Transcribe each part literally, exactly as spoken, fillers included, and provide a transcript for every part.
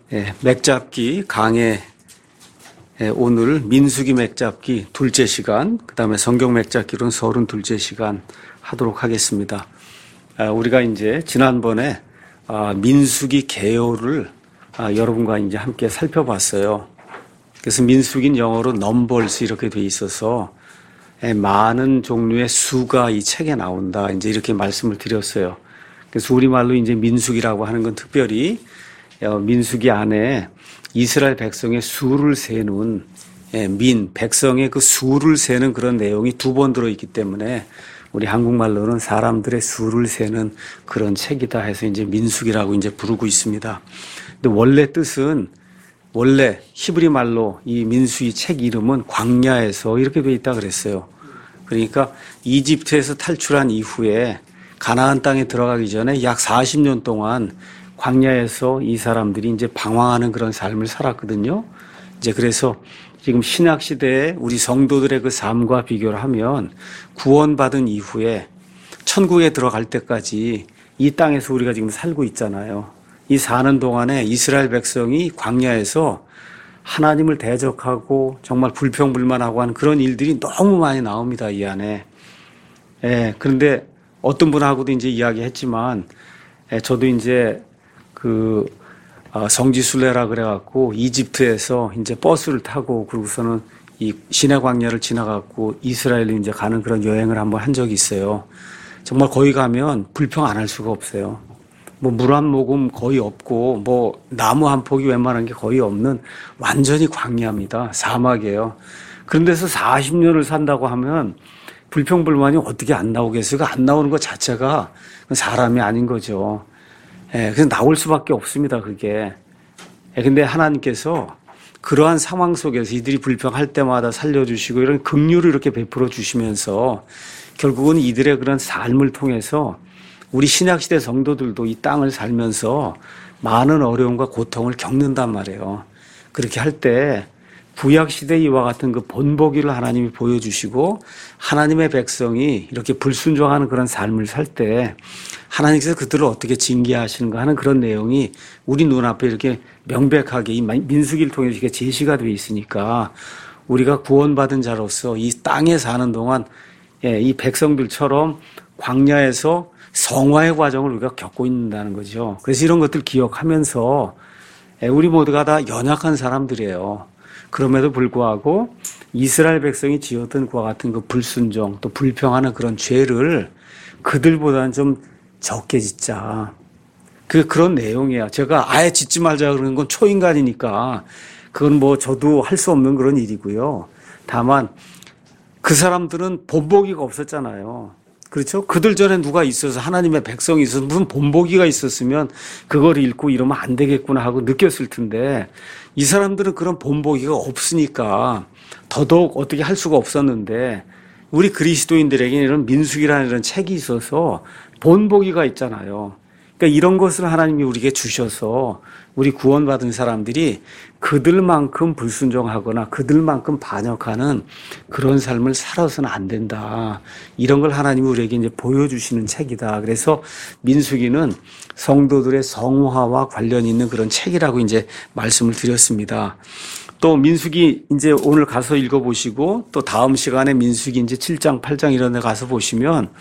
예, 맥잡기 강의 예, 오늘 민수기 맥잡기 둘째 시간, 그 다음에 성경 맥잡기로는 서른 둘째 시간 하도록 하겠습니다. 아, 우리가 이제 지난번에 아, 민수기 개요를 아, 여러분과 이제 함께 살펴봤어요. 그래서 민수기는 영어로 넘버스 이렇게 돼 있어서 예, 많은 종류의 수가 이 책에 나온다. 이제 이렇게 말씀을 드렸어요. 그래서 우리말로 이제 민수기라고 하는 건 특별히 민수기 안에 이스라엘 백성의 수를 세는 민, 백성의 그 수를 세는 그런 내용이 두 번 들어있기 때문에 우리 한국말로는 사람들의 수를 세는 그런 책이다 해서 이제 민수기라고 이제 부르고 있습니다. 근데 원래 뜻은 원래 히브리 말로 이 민수기 책 이름은 광야에서 이렇게 돼 있다 그랬어요. 그러니까 이집트에서 탈출한 이후에 가나안 땅에 들어가기 전에 약 사십 년 동안 광야에서 이 사람들이 이제 방황하는 그런 삶을 살았거든요. 이제 그래서 지금 신약 시대에 우리 성도들의 그 삶과 비교를 하면 구원받은 이후에 천국에 들어갈 때까지 이 땅에서 우리가 지금 살고 있잖아요. 이 사는 동안에 이스라엘 백성이 광야에서 하나님을 대적하고 정말 불평불만하고 하는 그런 일들이 너무 많이 나옵니다, 이 안에. 예, 그런데 어떤 분하고도 이제 이야기했지만, 예, 저도 이제 그 성지순례라 그래갖고 이집트에서 이제 버스를 타고 그러고서는 이 시내 광야를 지나갖고 이스라엘로 이제 가는 그런 여행을 한번 한 적이 있어요. 정말 거기 가면 불평 안 할 수가 없어요. 뭐 물 한 모금 거의 없고 뭐 나무 한 폭이 웬만한 게 거의 없는 완전히 광야입니다. 사막이에요. 그런 데서 사십 년을 산다고 하면 불평불만이 어떻게 안 나오겠어요? 안 나오는 것 자체가 사람이 아닌 거죠. 예, 그래서 나올 수밖에 없습니다, 그게. 예, 근데 하나님께서 그러한 상황 속에서 이들이 불평할 때마다 살려주시고 이런 긍휼을 이렇게 베풀어 주시면서 결국은 이들의 그런 삶을 통해서 우리 신약시대 성도들도 이 땅을 살면서 많은 어려움과 고통을 겪는단 말이에요. 그렇게 할 때 구약시대 이와 같은 그 본보기를 하나님이 보여주시고 하나님의 백성이 이렇게 불순종하는 그런 삶을 살 때 하나님께서 그들을 어떻게 징계하시는가 하는 그런 내용이 우리 눈앞에 이렇게 명백하게 이 민수기를 통해서 이렇게 제시가 되어 있으니까 우리가 구원받은 자로서 이 땅에 사는 동안 이 백성들처럼 광야에서 성화의 과정을 우리가 겪고 있다는 거죠. 그래서 이런 것들 기억하면서 우리 모두가 다 연약한 사람들이에요. 그럼에도 불구하고 이스라엘 백성이 지었던 그와 같은 그 불순종 또 불평하는 그런 죄를 그들보다는 좀 적게 짓자. 그, 그런 내용이야. 제가 아예 짓지 말자 그러는 건 초인간이니까 그건 뭐 저도 할 수 없는 그런 일이고요. 다만 그 사람들은 본보기가 없었잖아요. 그렇죠? 그들 전에 누가 있어서 하나님의 백성이 있어서 무슨 본보기가 있었으면 그걸 읽고 이러면 안 되겠구나 하고 느꼈을 텐데 이 사람들은 그런 본보기가 없으니까 더더욱 어떻게 할 수가 없었는데 우리 그리스도인들에게는 이런 민수기라는 이런 책이 있어서 본보기가 있잖아요. 그러니까 이런 것을 하나님이 우리에게 주셔서 우리 구원받은 사람들이 그들만큼 불순종하거나 그들만큼 반역하는 그런 삶을 살아서는 안 된다. 이런 걸 하나님이 우리에게 이제 보여주시는 책이다. 그래서 민수기는 성도들의 성화와 관련 있는 그런 책이라고 이제 말씀을 드렸습니다. 또 민수기 이제 오늘 가서 읽어보시고 또 다음 시간에 민수기 이제 칠 장, 팔 장 이런 데 가서 보시면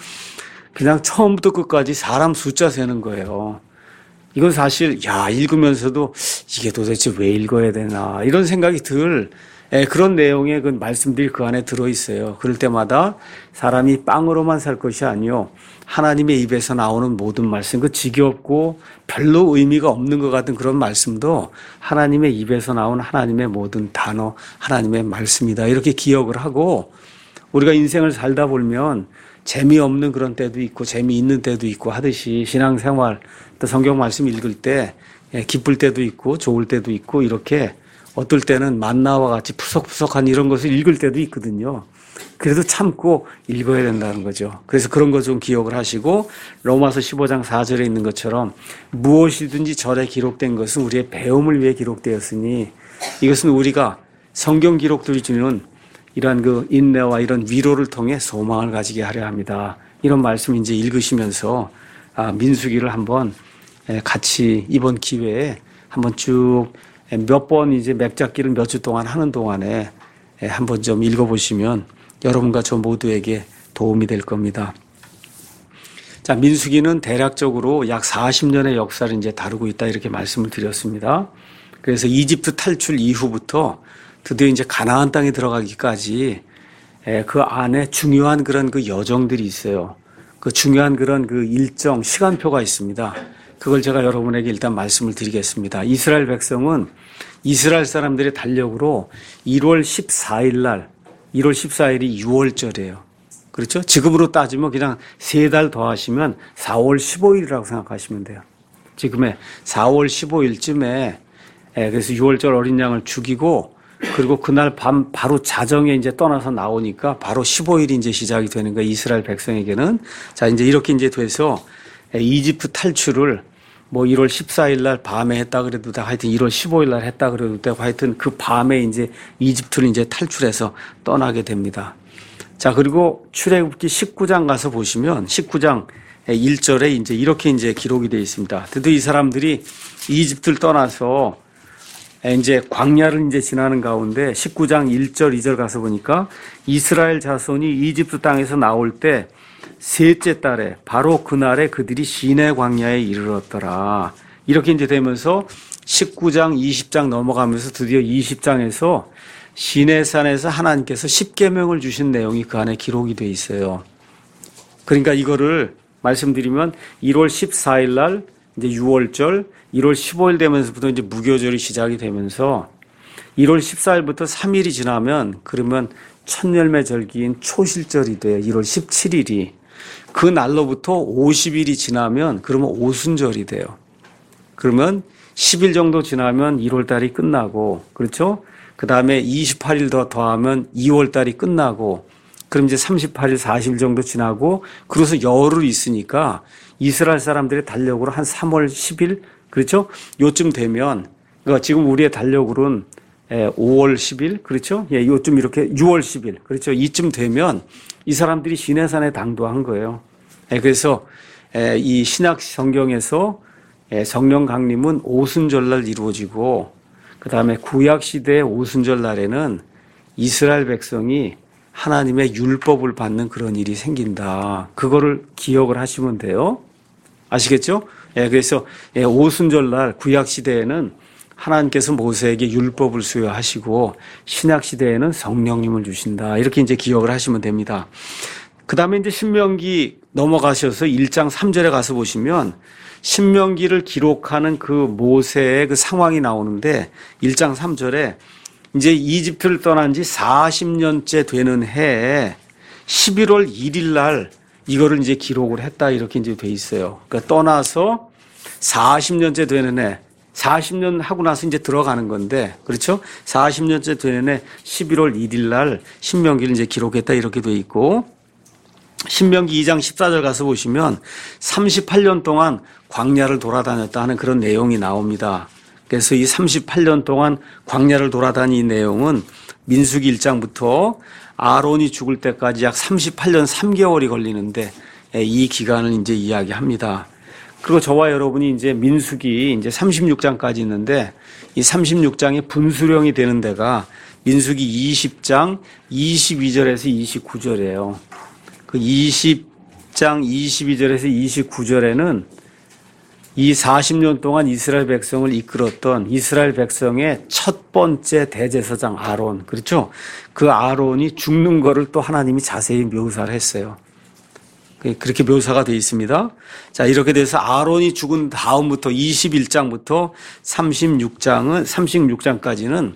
그냥 처음부터 끝까지 사람 숫자 세는 거예요. 이건 사실 야 읽으면서도 이게 도대체 왜 읽어야 되나 이런 생각이 들 그런 내용의 그 말씀들이 그 안에 들어있어요. 그럴 때마다 사람이 빵으로만 살 것이 아니요 하나님의 입에서 나오는 모든 말씀, 그 지겹고 별로 의미가 없는 것 같은 그런 말씀도 하나님의 입에서 나온 하나님의 모든 단어, 하나님의 말씀이다. 이렇게 기억을 하고 우리가 인생을 살다 보면 재미없는 그런 때도 있고 재미있는 때도 있고 하듯이 신앙생활 또 성경 말씀 읽을 때 기쁠 때도 있고 좋을 때도 있고 이렇게 어떨 때는 만나와 같이 푸석푸석한 이런 것을 읽을 때도 있거든요. 그래도 참고 읽어야 된다는 거죠. 그래서 그런 거 좀 기억을 하시고 로마서 십오 장 사 절에 있는 것처럼 무엇이든지 절에 기록된 것은 우리의 배움을 위해 기록되었으니 이것은 우리가 성경 기록들이 주는 이러한 그 인내와 이런 위로를 통해 소망을 가지게 하려 합니다. 이런 말씀 이제 읽으시면서 아, 민수기를 한번 같이 이번 기회에 한번 쭉 몇 번 이제 맥잡기를 몇 주 동안 하는 동안에 한번 좀 읽어보시면 여러분과 저 모두에게 도움이 될 겁니다. 자, 민수기는 대략적으로 약 사십 년의 역사를 이제 다루고 있다 이렇게 말씀을 드렸습니다. 그래서 이집트 탈출 이후부터 드디어 이제 가나안 땅에 들어가기까지 그 안에 중요한 그런 그 여정들이 있어요. 그 중요한 그런 그 일정 시간표가 있습니다. 그걸 제가 여러분에게 일단 말씀을 드리겠습니다. 이스라엘 백성은 이스라엘 사람들의 달력으로 일월 십사일 날, 일월 십사일이 유월절이에요. 그렇죠? 지금으로 따지면 그냥 세 달 더 하시면 사월 십오일이라고 생각하시면 돼요. 지금의 사월 십오일쯤에 그래서 유월절 어린 양을 죽이고 그리고 그날 밤 바로 자정에 이제 떠나서 나오니까 바로 십오일이 이제 시작이 되는 거예요. 이스라엘 백성에게는. 자, 이제 이렇게 이제 돼서 이집트 탈출을 뭐 일월 십사일 날 밤에 했다 그래도 되고 하여튼 일월 십오일 날 했다 그래도 되고 하여튼 그 밤에 이제 이집트를 이제 탈출해서 떠나게 됩니다. 자, 그리고 출애굽기 십구 장 가서 보시면 십구 장 일 절에 이제 이렇게 이제 기록이 되어 있습니다. 드디어 이 사람들이 이집트를 떠나서 이제 광야를 이제 지나는 가운데 십구 장 일 절 이 절 가서 보니까 이스라엘 자손이 이집트 땅에서 나올 때 셋째 달에 바로 그날에 그들이 시내 광야에 이르렀더라. 이렇게 이제 되면서 십구 장 이십 장 넘어가면서 드디어 이십 장에서 시내산에서 하나님께서 십계명을 주신 내용이 그 안에 기록이 돼 있어요. 그러니까 이거를 말씀드리면 일월 십사일 날 이제 유월절, 일월 십오일 되면서부터 이제 무교절이 시작이 되면서 일월 십사일부터 삼 일이 지나면 그러면 첫 열매 절기인 초실절이 돼요. 일월 십칠일이. 그 날로부터 오십 일이 지나면 그러면 오순절이 돼요. 그러면 십 일 정도 지나면 일월 달이 끝나고, 그렇죠? 그 다음에 이십팔 일 더 더하면 이월 달이 끝나고, 그럼 이제 삼십팔 일, 사십 일 정도 지나고, 그래서 열흘 있으니까 이스라엘 사람들의 달력으로 한 삼월 십일, 그렇죠? 요쯤 되면, 그러니까 지금 우리의 달력으로는 오월 십일, 그렇죠? 예, 요쯤 이렇게 유월 십일, 그렇죠? 이쯤 되면 이 사람들이 시내산에 당도한 거예요. 예, 그래서 이 신약 성경에서 성령 강림은 오순절날 이루어지고, 그 다음에 구약 시대의 오순절 날에는 이스라엘 백성이 하나님의 율법을 받는 그런 일이 생긴다. 그거를 기억을 하시면 돼요. 아시겠죠? 예, 그래서 오순절 날 구약 시대에는 하나님께서 모세에게 율법을 수여하시고 신약 시대에는 성령님을 주신다. 이렇게 이제 기억을 하시면 됩니다. 그 다음에 이제 신명기 넘어가셔서 일 장 삼 절에 가서 보시면 신명기를 기록하는 그 모세의 그 상황이 나오는데 일 장 삼 절에 이제 이집트를 떠난 지 사십 년째 되는 해에 십일월 일일 날 이거를 이제 기록을 했다. 이렇게 이제 돼 있어요. 그러니까 떠나서 사십 년째 되는 해, 사십 년 하고 나서 이제 들어가는 건데, 그렇죠? 사십 년째 되는 해 십일월 일일 날 신명기를 이제 기록했다. 이렇게 돼 있고, 신명기 이 장 십사 절 가서 보시면 삼십팔 년 동안 광야를 돌아다녔다 하는 그런 내용이 나옵니다. 그래서 이 삼십팔 년 동안 광야를 돌아다닌 내용은 민수기 일 장부터 아론이 죽을 때까지 약 삼십팔 년 삼 개월이 걸리는데 이 기간을 이제 이야기합니다. 그리고 저와 여러분이 이제 민수기 이제 삼십육 장까지 있는데 이 삼십육 장의 분수령이 되는 데가 민수기 이십 장 이십이 절에서 이십구 절이에요. 그 이십 장 이십이 절에서 이십구 절에는 이 사십 년 동안 이스라엘 백성을 이끌었던 이스라엘 백성의 첫 번째 대제사장 아론, 그렇죠? 그 아론이 죽는 거를 또 하나님이 자세히 묘사를 했어요. 그렇게 묘사가 되어 있습니다. 자, 이렇게 돼서 아론이 죽은 다음부터 이십일 장부터 삼십육 장은, 삼십육 장까지는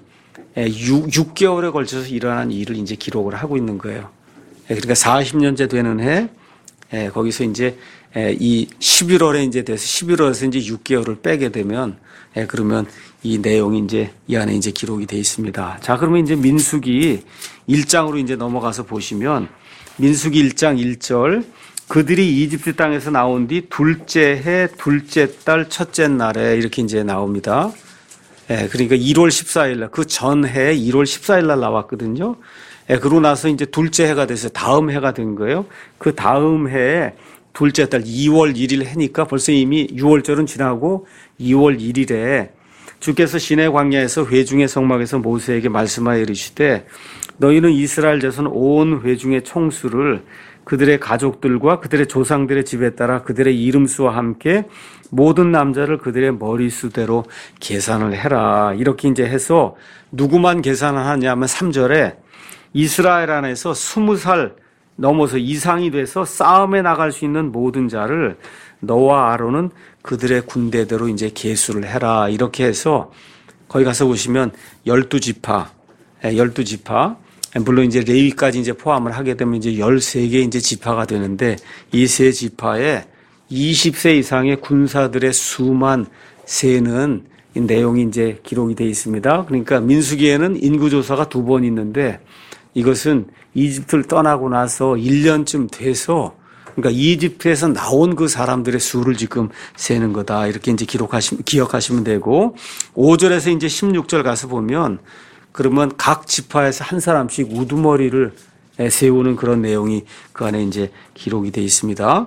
육 개월에 걸쳐서 일어난 일을 이제 기록을 하고 있는 거예요. 그러니까 사십 년째 되는 해, 거기서 이제 이 십일월에 이제 돼서 십일월에서 이제 육 개월을 빼게 되면, 그러면 이 내용이 이제 이 안에 이제 기록이 되어 있습니다. 자, 그러면 이제 민수기 일 장으로 이제 넘어가서 보시면 민수기 일 장 일 절, 그들이 이집트 땅에서 나온 뒤 둘째 해 둘째 달 첫째 날에 이렇게 이제 나옵니다. 예, 그러니까 일월 십사일 날, 그 전해 일월 십사일 날 나왔거든요. 예, 그러고 나서 이제 둘째 해가 돼서 다음 해가 된 거예요. 그 다음 해에 둘째 달 이월 일일 해니까 벌써 이미 유월절은 지나고 이월 일일에 주께서 시내 광야에서 회중의 성막에서 모세에게 말씀하여 이르시되 너희는 이스라엘 자손 온 회중의 총수를 그들의 가족들과 그들의 조상들의 집에 따라 그들의 이름수와 함께 모든 남자를 그들의 머리수대로 계산을 해라. 이렇게 이제 해서 누구만 계산을 하냐면 삼 절에 이스라엘 안에서 스무 살 넘어서 이상이 돼서 싸움에 나갈 수 있는 모든 자를 너와 아론은 그들의 군대대로 이제 계수를 해라. 이렇게 해서 거기 가서 보시면 열두 지파, 열두 지파, 물론 이제 레위까지 이제 포함을 하게 되면 이제 열세 개 이제 지파가 되는데 이 세 지파에 이십 세 이상의 군사들의 수만 세는 내용이 이제 기록이 되어 있습니다. 그러니까 민수기에는 인구조사가 두 번 있는데 이것은 이집트를 떠나고 나서 일 년쯤 돼서 그러니까 이집트에서 나온 그 사람들의 수를 지금 세는 거다. 이렇게 이제 기록하시면, 기억하시면 되고 오 절에서 이제 십육 절 가서 보면 그러면 각 지파에서 한 사람씩 우두머리를 세우는 그런 내용이 그 안에 이제 기록이 되어 있습니다.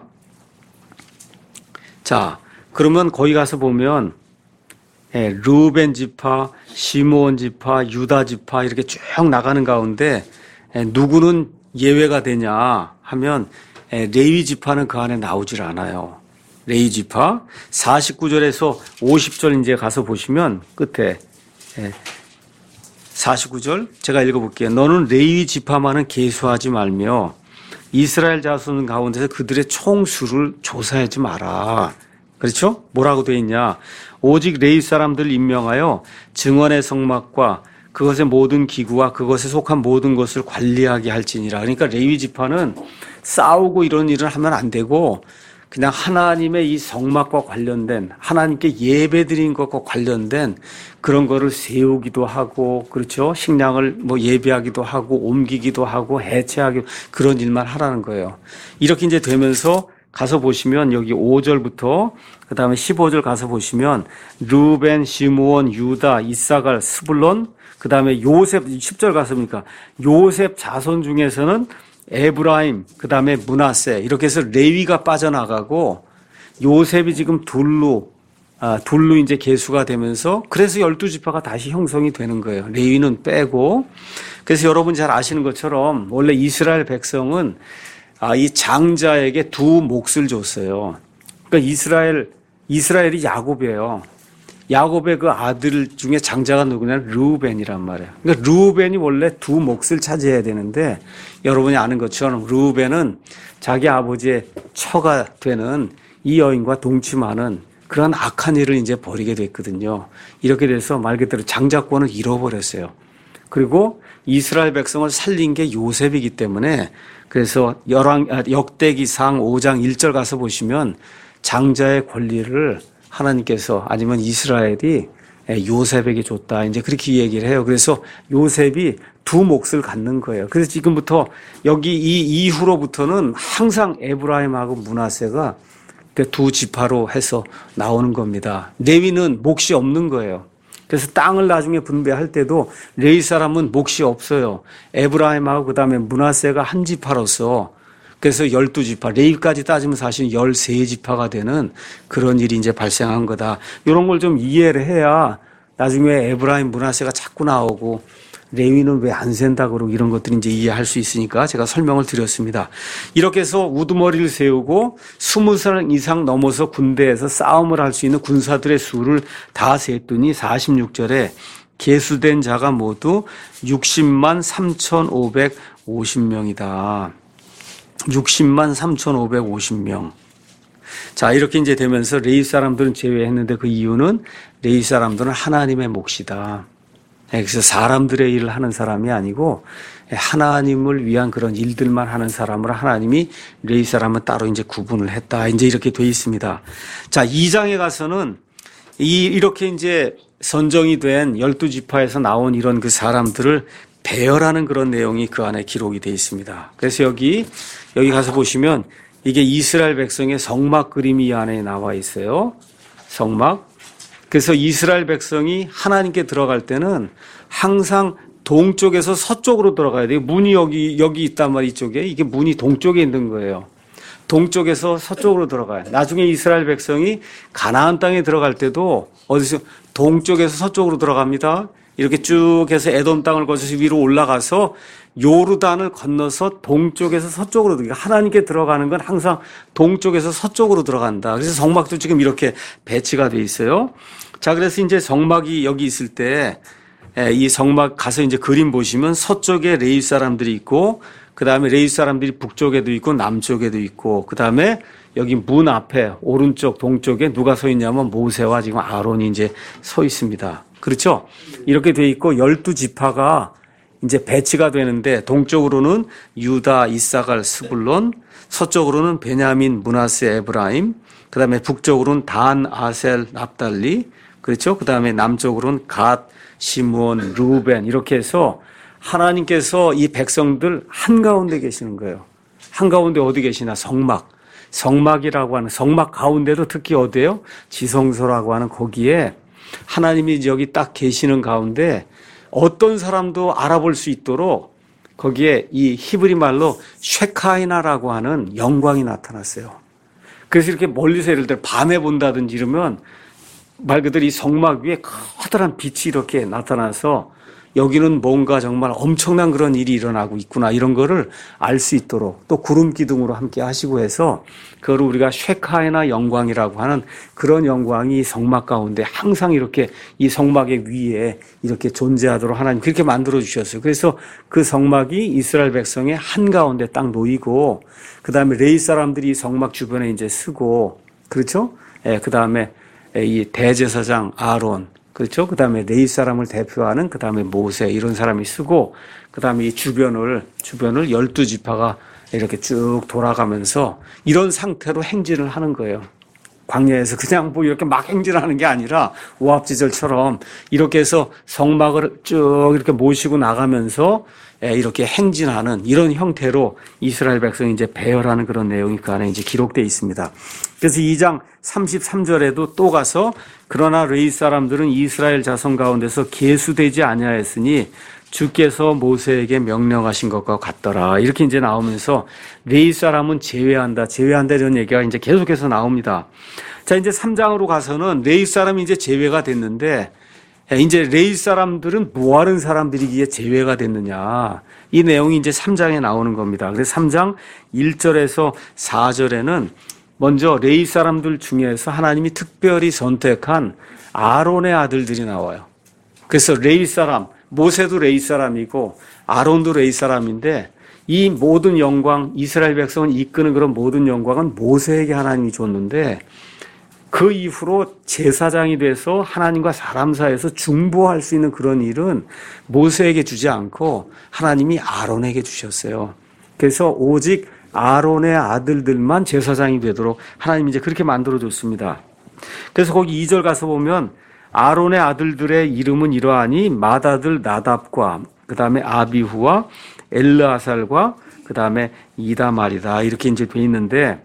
자, 그러면 거기 가서 보면 르우벤 지파, 시므온 지파, 유다 지파 이렇게 쭉 나가는 가운데 누구는 예외가 되냐 하면 레위 지파는 그 안에 나오질 않아요. 레위 지파 사십구 절에서 오십 절 이제 가서 보시면 끝에 사십구 절 제가 읽어볼게요. 너는 레위 지파만은 계수하지 말며 이스라엘 자손 가운데서 그들의 총수를 조사하지 마라. 그렇죠? 뭐라고 되어 있냐. 오직 레위 사람들을 임명하여 증언의 성막과 그것의 모든 기구와 그것에 속한 모든 것을 관리하게 할지니라. 그러니까 레위 지파는 싸우고 이런 일을 하면 안 되고 그냥 하나님의 이 성막과 관련된 하나님께 예배드린 것과 관련된 그런 거를 세우기도 하고 그렇죠. 식량을 뭐 예배하기도 하고 옮기기도 하고 해체하기 그런 일만 하라는 거예요. 이렇게 이제 되면서 가서 보시면 여기 오 절부터 그 다음에 십오 절 가서 보시면 르우벤, 시므온, 유다, 이사갈, 스불론 그 다음에 요셉 십 절 가서 보니까 요셉 자손 중에서는 에브라임, 그 다음에 므낫세 이렇게 해서 레위가 빠져나가고 요셉이 지금 둘로 아, 둘로 이제 계수가 되면서 그래서 열두 지파가 다시 형성이 되는 거예요. 레위는 빼고 그래서 여러분 잘 아시는 것처럼 원래 이스라엘 백성은 아, 이 장자에게 두 몫을 줬어요. 그러니까 이스라엘 이스라엘이 야곱이에요. 야곱의 그 아들 중에 장자가 누구냐면 르우벤이란 말이에요. 그러니까 르우벤이 원래 두 몫을 차지해야 되는데 여러분이 아는 것처럼 르우벤은 자기 아버지의 처가 되는 이 여인과 동침하는 그런 악한 일을 이제 벌이게 됐거든요. 이렇게 돼서 말 그대로 장자권을 잃어버렸어요. 그리고 이스라엘 백성을 살린 게 요셉이기 때문에 그래서 열왕, 역대기상 오 장 일 절 가서 보시면 장자의 권리를 하나님께서 아니면 이스라엘이 요셉에게 줬다. 이제 그렇게 얘기를 해요. 그래서 요셉이 두 몫을 갖는 거예요. 그래서 지금부터 여기 이 이후로부터는 항상 에브라임하고 므낫세가 두 지파로 해서 나오는 겁니다. 레위는 몫이 없는 거예요. 그래서 땅을 나중에 분배할 때도 레위 사람은 몫이 없어요. 에브라임하고 그다음에 므낫세가 한 지파로서 그래서 열두 지파, 레위까지 따지면 사실 열세 지파가 되는 그런 일이 이제 발생한 거다. 이런 걸 좀 이해를 해야 나중에 에브라임, 므낫세가 자꾸 나오고 레위는 왜 안 센다 그러고 이런 것들이 이제 이해할 수 있으니까 제가 설명을 드렸습니다. 이렇게 해서 우두머리를 세우고 스무 살 이상 넘어서 군대에서 싸움을 할 수 있는 군사들의 수를 다 셌더니 사십육 절에 계수된 자가 모두 육십만 삼천오백오십 명이다. 육십만 삼천오백오십 명. 자, 이렇게 이제 되면서 레위 사람들은 제외했는데 그 이유는 레위 사람들은 하나님의 몫이다. 그래서 사람들의 일을 하는 사람이 아니고 하나님을 위한 그런 일들만 하는 사람으로 하나님이 레위 사람은 따로 이제 구분을 했다. 이제 이렇게 돼 있습니다. 자, 이 장에 가서는 이 이렇게 이제 선정이 된 열두 지파에서 나온 이런 그 사람들을 배열하는 그런 내용이 그 안에 기록이 돼 있습니다. 그래서 여기 여기 가서 보시면 이게 이스라엘 백성의 성막 그림이 이 안에 나와 있어요. 성막. 그래서 이스라엘 백성이 하나님께 들어갈 때는 항상 동쪽에서 서쪽으로 들어가야 돼요. 문이 여기, 여기 있단 말이에요. 이쪽에. 이게 문이 동쪽에 있는 거예요. 동쪽에서 서쪽으로 들어가요. 나중에 이스라엘 백성이 가나안 땅에 들어갈 때도 어디서 동쪽에서 서쪽으로 들어갑니다. 이렇게 쭉 해서 에돔 땅을 거쳐서 위로 올라가서 요르단을 건너서 동쪽에서 서쪽으로 들어가. 하나님께 들어가는 건 항상 동쪽에서 서쪽으로 들어간다. 그래서 성막도 지금 이렇게 배치가 돼 있어요. 자, 그래서 이제 성막이 여기 있을 때 이 성막 가서 이제 그림 보시면 서쪽에 레위 사람들이 있고 그 다음에 레위 사람들이 북쪽에도 있고 남쪽에도 있고 그 다음에 여기 문 앞에 오른쪽 동쪽에 누가 서 있냐면 모세와 지금 아론이 이제 서 있습니다. 그렇죠? 이렇게 돼 있고 열두 지파가 이제 배치가 되는데 동쪽으로는 유다, 이사갈, 스불론, 서쪽으로는 베냐민, 므낫세, 에브라임, 그 다음에 북쪽으로는 단, 아셀, 납달리, 그렇죠? 그 다음에 남쪽으로는 갓, 시므온, 루벤 이렇게 해서 하나님께서 이 백성들 한가운데 계시는 거예요. 한가운데 어디 계시나? 성막. 성막이라고 하는 성막 가운데도 특히 어디예요? 지성소라고 하는 거기에 하나님이 여기 딱 계시는 가운데 어떤 사람도 알아볼 수 있도록 거기에 이 히브리 말로 쉐카이나라고 하는 영광이 나타났어요. 그래서 이렇게 멀리서 예를 들어 밤에 본다든지 이러면 말 그대로 이 성막 위에 커다란 빛이 이렇게 나타나서 여기는 뭔가 정말 엄청난 그런 일이 일어나고 있구나 이런 거를 알 수 있도록 또 구름 기둥으로 함께 하시고 해서 그걸 우리가 쉐카이나 영광이라고 하는 그런 영광이 성막 가운데 항상 이렇게 이 성막의 위에 이렇게 존재하도록 하나님 그렇게 만들어 주셨어요. 그래서 그 성막이 이스라엘 백성의 한가운데 딱 놓이고 그 다음에 레위 사람들이 성막 주변에 이제 쓰고 그렇죠? 예, 그 다음에 이 대제사장 아론 그렇죠? 그 다음에 레위 사람을 대표하는 그 다음에 모세 이런 사람이 쓰고 그 다음에 이 주변을 주변을 열두 지파가 이렇게 쭉 돌아가면서 이런 상태로 행진을 하는 거예요. 광야에서 그냥 뭐 이렇게 막 행진하는 게 아니라 오합지절처럼 이렇게 해서 성막을 쭉 이렇게 모시고 나가면서 이렇게 행진하는 이런 형태로 이스라엘 백성이 이제 배열하는 그런 내용이 그 안에 이제 기록되어 있습니다. 그래서 이 장 삼십삼 절에도 또 가서 그러나 레위 사람들은 이스라엘 자손 가운데서 계수되지 아니하였으니 주께서 모세에게 명령하신 것과 같더라. 이렇게 이제 나오면서 레위 사람은 제외한다, 제외한다 이런 얘기가 이제 계속해서 나옵니다. 자, 이제 삼 장으로 가서는 레위 사람이 이제 제외가 됐는데 이제 레위 사람들은 뭐 하는 사람들이기에 제외가 됐느냐. 이 내용이 이제 삼 장에 나오는 겁니다. 그래서 삼 장 일 절에서 사 절에는 먼저 레위 사람들 중에서 하나님이 특별히 선택한 아론의 아들들이 나와요. 그래서 레위 사람, 모세도 레위 사람이고 아론도 레위 사람인데 이 모든 영광, 이스라엘 백성을 이끄는 그런 모든 영광은 모세에게 하나님이 줬는데 그 이후로 제사장이 돼서 하나님과 사람 사이에서 중보할 수 있는 그런 일은 모세에게 주지 않고 하나님이 아론에게 주셨어요. 그래서 오직 아론의 아들들만 제사장이 되도록 하나님이 이제 그렇게 만들어줬습니다. 그래서 거기 이 절 가서 보면 아론의 아들들의 이름은 이러하니 맏아들 나답과 그 다음에 아비후와 엘르아살과 그 다음에 이다말이다 이렇게 이제 돼 있는데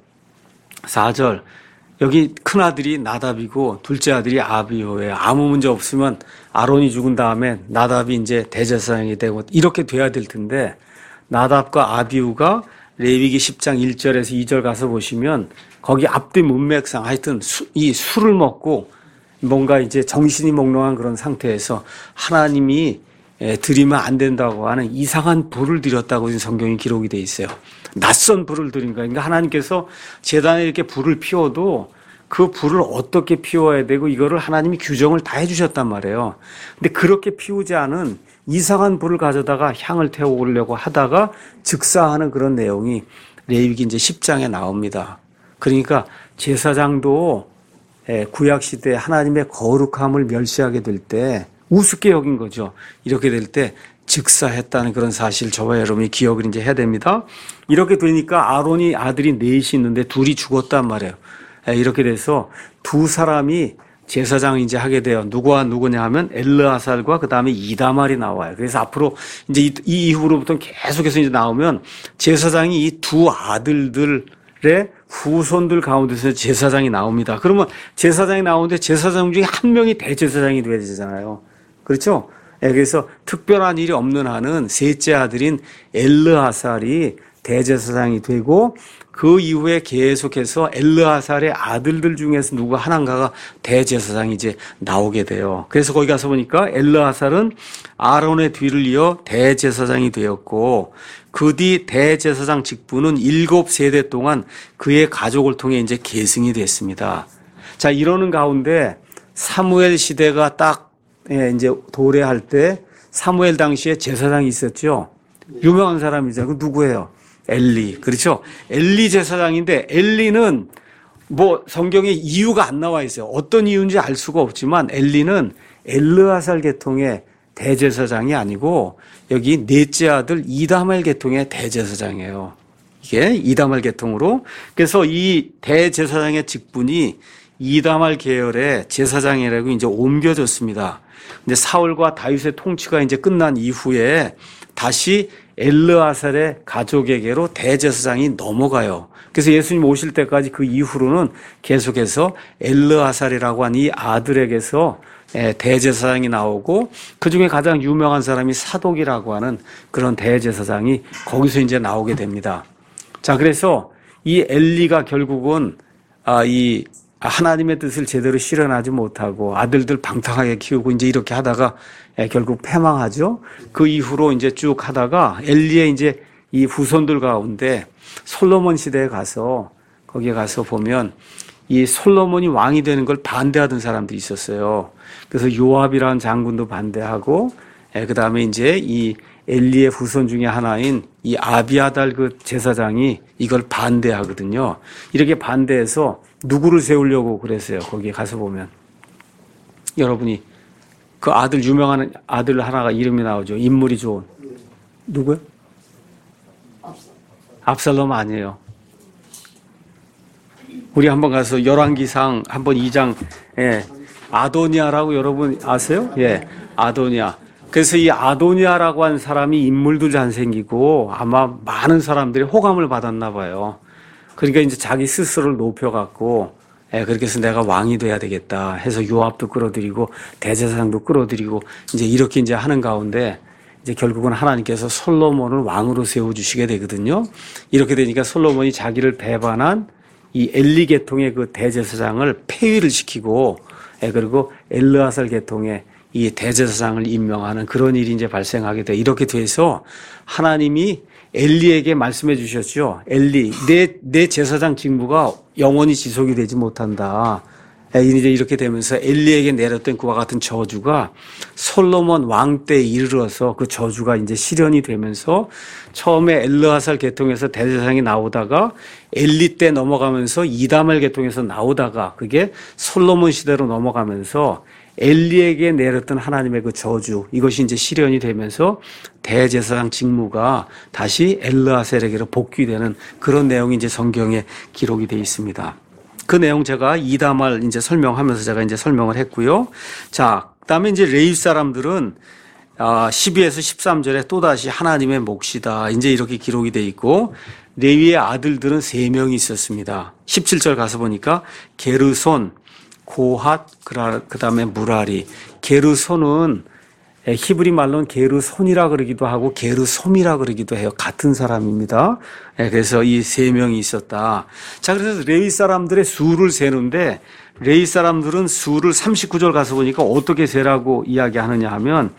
사 절 여기 큰 아들이 나답이고 둘째 아들이 아비후예요. 아무 문제 없으면 아론이 죽은 다음에 나답이 이제 대제사장이 되고 이렇게 돼야 될 텐데 나답과 아비후가 레위기 십 장 일 절에서 이 절 가서 보시면 거기 앞뒤 문맥상 하여튼 수, 이 술을 먹고 뭔가 이제 정신이 몽롱한 그런 상태에서 하나님이 드리면 안 된다고 하는 이상한 불을 드렸다고 성경이 기록이 돼 있어요. 낯선 불을 드린 거예요. 그러니까 하나님께서 제단에 이렇게 불을 피워도 그 불을 어떻게 피워야 되고 이거를 하나님이 규정을 다 해주셨단 말이에요. 근데 그렇게 피우지 않은 이상한 불을 가져다가 향을 태우려고 하다가 즉사하는 그런 내용이 레위기 이제 십 장에 나옵니다. 그러니까 제사장도 구약시대에 하나님의 거룩함을 멸시하게 될 때 우습게 여긴 거죠. 이렇게 될 때 즉사했다는 그런 사실 저와 여러분이 기억을 이제 해야 됩니다. 이렇게 되니까 아론이 아들이 넷이 있는데 둘이 죽었단 말이에요. 이렇게 돼서 두 사람이 제사장을 이제 하게 돼요. 누구와 누구냐 하면 엘르아살과 그 다음에 이다말이 나와요. 그래서 앞으로 이제 이, 이 이후로부터 계속해서 이제 나오면 제사장이 이 두 아들들의 후손들 가운데서 제사장이 나옵니다. 그러면 제사장이 나오는데 제사장 중에 한 명이 대제사장이 돼야 되잖아요. 그렇죠? 네, 그래서 특별한 일이 없는 한은 셋째 아들인 엘르아살이 대제사장이 되고 그 이후에 계속해서 엘르아살의 아들들 중에서 누구 하나인가가 대제사장이 이제 나오게 돼요. 그래서 거기 가서 보니까 엘르아살은 아론의 뒤를 이어 대제사장이 되었고 그 뒤 대제사장 직분은 일곱 세대 동안 그의 가족을 통해 이제 계승이 됐습니다. 자, 이러는 가운데 사무엘 시대가 딱 이제 도래할 때 사무엘 당시에 제사장이 있었죠. 유명한 사람이죠. 그 누구예요? 엘리. 그렇죠? 엘리 제사장인데 엘리는 뭐 성경에 이유가 안 나와 있어요. 어떤 이유인지 알 수가 없지만 엘리는 엘르아살 계통의 대제사장이 아니고 여기 넷째 아들 이다말 계통의 대제사장이에요. 이게 이다말 계통으로. 그래서 이 대제사장의 직분이 이다말 계열의 제사장이라고 이제 옮겨졌습니다. 근데 사울과 다윗의 통치가 이제 끝난 이후에 다시 엘르아살의 가족에게로 대제사장이 넘어가요. 그래서 예수님 오실 때까지 그 이후로는 계속해서 엘르아살이라고 하는 이 아들에게서 대제사장이 나오고 그중에 가장 유명한 사람이 사독이라고 하는 그런 대제사장이 거기서 이제 나오게 됩니다. 자, 그래서 이 엘리가 결국은 아, 이 하나님의 뜻을 제대로 실현하지 못하고 아들들 방탕하게 키우고 이제 이렇게 하다가 결국 패망하죠. 그 이후로 이제 쭉 하다가 엘리의 이제 이 후손들 가운데 솔로몬 시대에 가서 거기에 가서 보면 이 솔로몬이 왕이 되는 걸 반대하던 사람들이 있었어요. 그래서 요압이라는 장군도 반대하고 그 다음에 이제 이 엘리의 후손 중에 하나인 이 아비아달 그 제사장이 이걸 반대하거든요. 이렇게 반대해서 누구를 세우려고 그랬어요. 거기에 가서 보면 여러분이 그 아들 유명한 아들 하나가 이름이 나오죠. 인물이 좋은 누구요? 압살롬 아니에요. 우리 한번 가서 열왕기상 한번 이 장 예, 아도니아라고 여러분 아세요? 예, 아도니아. 그래서 이 아도니아라고 한 사람이 인물도 잘생기고 아마 많은 사람들이 호감을 받았나 봐요. 그러니까 이제 자기 스스로를 높여갖고 예, 그렇게 해서 내가 왕이 돼야 되겠다 해서 요압도 끌어들이고 대제사장도 끌어들이고 이제 이렇게 이제 하는 가운데 이제 결국은 하나님께서 솔로몬을 왕으로 세워주시게 되거든요. 이렇게 되니까 솔로몬이 자기를 배반한 이 엘리 계통의 그 대제사장을 폐위를 시키고 예, 그리고 엘르아살 계통의 이 대제사장을 임명하는 그런 일이 이제 발생하게 돼. 이렇게 돼서 하나님이 엘리에게 말씀해 주셨죠. 엘리, 내, 내 제사장 직무가 영원히 지속이 되지 못한다. 이제 이렇게 되면서 엘리에게 내렸던 그와 같은 저주가 솔로몬 왕 때에 이르러서 그 저주가 이제 실현이 되면서 처음에 엘르아살 계통에서 대제사장이 나오다가 엘리 때 넘어가면서 이다말 계통에서 나오다가 그게 솔로몬 시대로 넘어가면서 엘리에게 내렸던 하나님의 그 저주 이것이 이제 실현이 되면서 대제사장 직무가 다시 엘르아살에게로 복귀되는 그런 내용이 이제 성경에 기록이 되어 있습니다. 그 내용 제가 이다말 이제 설명하면서 제가 이제 설명을 했고요. 자, 그다음에 이제 레위 사람들은 십이에서 십삼 절에 또다시 하나님의 몫이다. 이제 이렇게 기록이 되어 있고 레위의 아들들은 세 명이 있었습니다. 십칠 절 가서 보니까 게르손, 고핫, 그 다음에 무라리. 게르손은 히브리 말로는 게르손이라 그러기도 하고 게르솜이라 그러기도 해요. 같은 사람입니다. 그래서 이 세 명이 있었다. 자, 그래서 레위 사람들의 수를 세는데 레위 사람들은 수를 삼십구 절 가서 보니까 어떻게 세라고 이야기하느냐 하면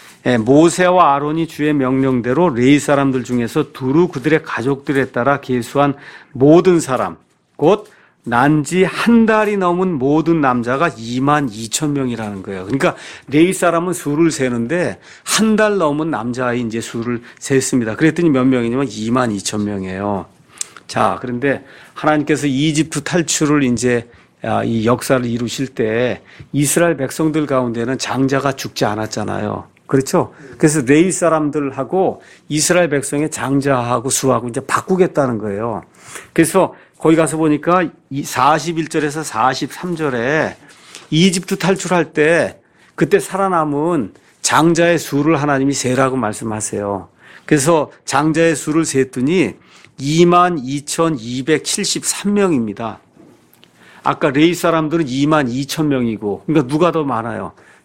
모세와 아론이 주의 명령대로 레위 사람들 중에서 두루 그들의 가족들에 따라 계수한 모든 사람 곧 난지 한 달이 넘은 모든 남자가 이만 이천 명이라는 거예요. 그러니까 레위 사람은 수를 세는데 한 달 넘은 남자의 이제 수를 셌습니다. 그랬더니 몇 명이냐면 이만 이천 명이에요. 자, 그런데 하나님께서 이집트 탈출을 이제 이 역사를 이루실 때 이스라엘 백성들 가운데는 장자가 죽지 않았잖아요. 그렇죠? 그래서 레위 사람들하고 이스라엘 백성의 장자하고 수하고 이제 바꾸겠다는 거예요. 그래서 거기 가서 보니까 사십일 절에서 사십삼 절에 이집트 탈출할 때 그때 살아남은 장자의 수를 하나님이 세라고 말씀하세요. 그래서 장자의 수를 셌더니 이만 이천이백칠십삼 명입니다. 아까 레위 사람들은 이만 이천 명이고 그러니까 누가 더 많아요?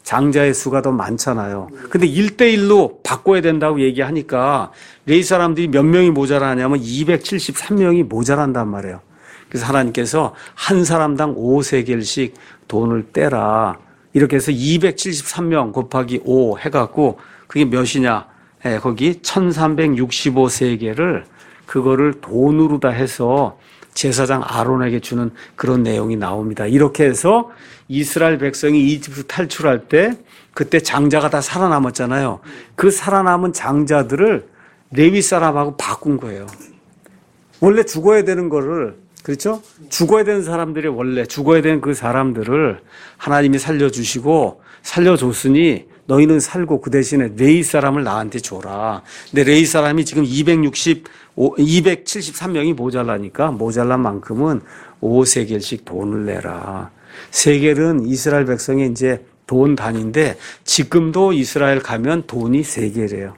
장자의 수가 더 많잖아요. 근데 일 대일로 바꿔야 된다고 얘기하니까 레위 사람들이 몇 명이 모자라냐면 이백칠십삼 명이 모자란단 말이에요. 그래서 하나님께서 한 사람당 오 세겔씩 돈을 떼라. 이렇게 해서 이백칠십삼 명 곱하기 오 해갖고 그게 몇이냐. 예, 거기 천삼백육십오 세겔을 그거를 돈으로 다 해서 제사장 아론에게 주는 그런 내용이 나옵니다. 이렇게 해서 이스라엘 백성이 이집트 탈출할 때 그때 장자가 다 살아남았잖아요. 그 살아남은 장자들을 레위 사람하고 바꾼 거예요. 원래 죽어야 되는 거를, 그렇죠? 죽어야 되는 사람들이 원래 죽어야 되는 그 사람들을 하나님이 살려주시고 살려줬으니 너희는 살고 그 대신에 레위 사람을 나한테 줘라. 근데 레위 사람이 지금 이백육십오, 이백칠십삼 명이 모자라니까 모자란 만큼은 오 세겔씩 돈을 내라. 세겔은 이스라엘 백성의 이제 돈 단위인데 지금도 이스라엘 가면 돈이 세겔이에요.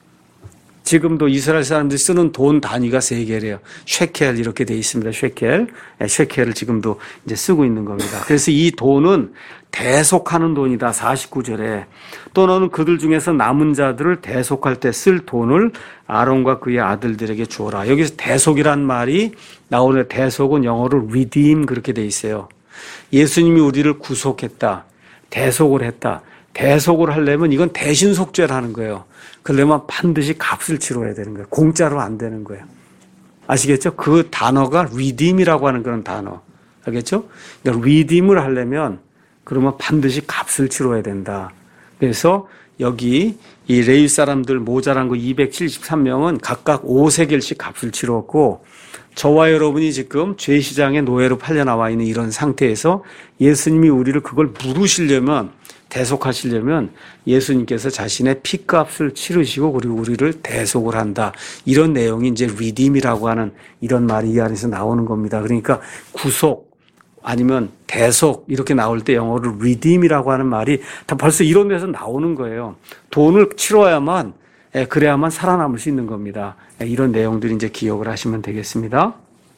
지금도 이스라엘 사람들이 쓰는 돈 단위가 세겔이에요. 쉐켈 이렇게 돼 있습니다. 쉐켈. 쉐켈을 지금도 이제 쓰고 있는 겁니다. 그래서 이 돈은 대속하는 돈이다. 사십구 절에. 또 너는 그들 중에서 남은 자들을 대속할 때 쓸 돈을 아론과 그의 아들들에게 주어라. 여기서 대속이란 말이 나오는 대속은 영어로 redeem 그렇게 돼 있어요. 예수님이 우리를 구속했다. 대속을 했다. 대속을 하려면 이건 대신속죄라는 거예요. 그러려면 반드시 값을 치러야 되는 거예요. 공짜로 안 되는 거예요. 아시겠죠? 그 단어가 redeem이라고 하는 그런 단어. 알겠죠? 그러니까 redeem을 하려면 그러면 반드시 값을 치러야 된다. 그래서 여기 이 레위 사람들 모자란 거 이백칠십삼 명은 각각 오 세겔씩 값을 치렀고 저와 여러분이 지금 죄시장의 노예로 팔려 나와 있는 이런 상태에서 예수님이 우리를 그걸 물으시려면 대속하시려면 예수님께서 자신의 피값을 치르시고 그리고 우리를 대속을 한다. 이런 내용이 이제 redeem이라고 하는 이런 말이 이 안에서 나오는 겁니다. 그러니까 구속 아니면 대속 이렇게 나올 때 영어로 redeem이라고 하는 말이 다 벌써 이런 데서 나오는 거예요. 돈을 치러야만 그래야만 살아남을 수 있는 겁니다. 이런 내용들이 이제 기억을 하시면 되겠습니다.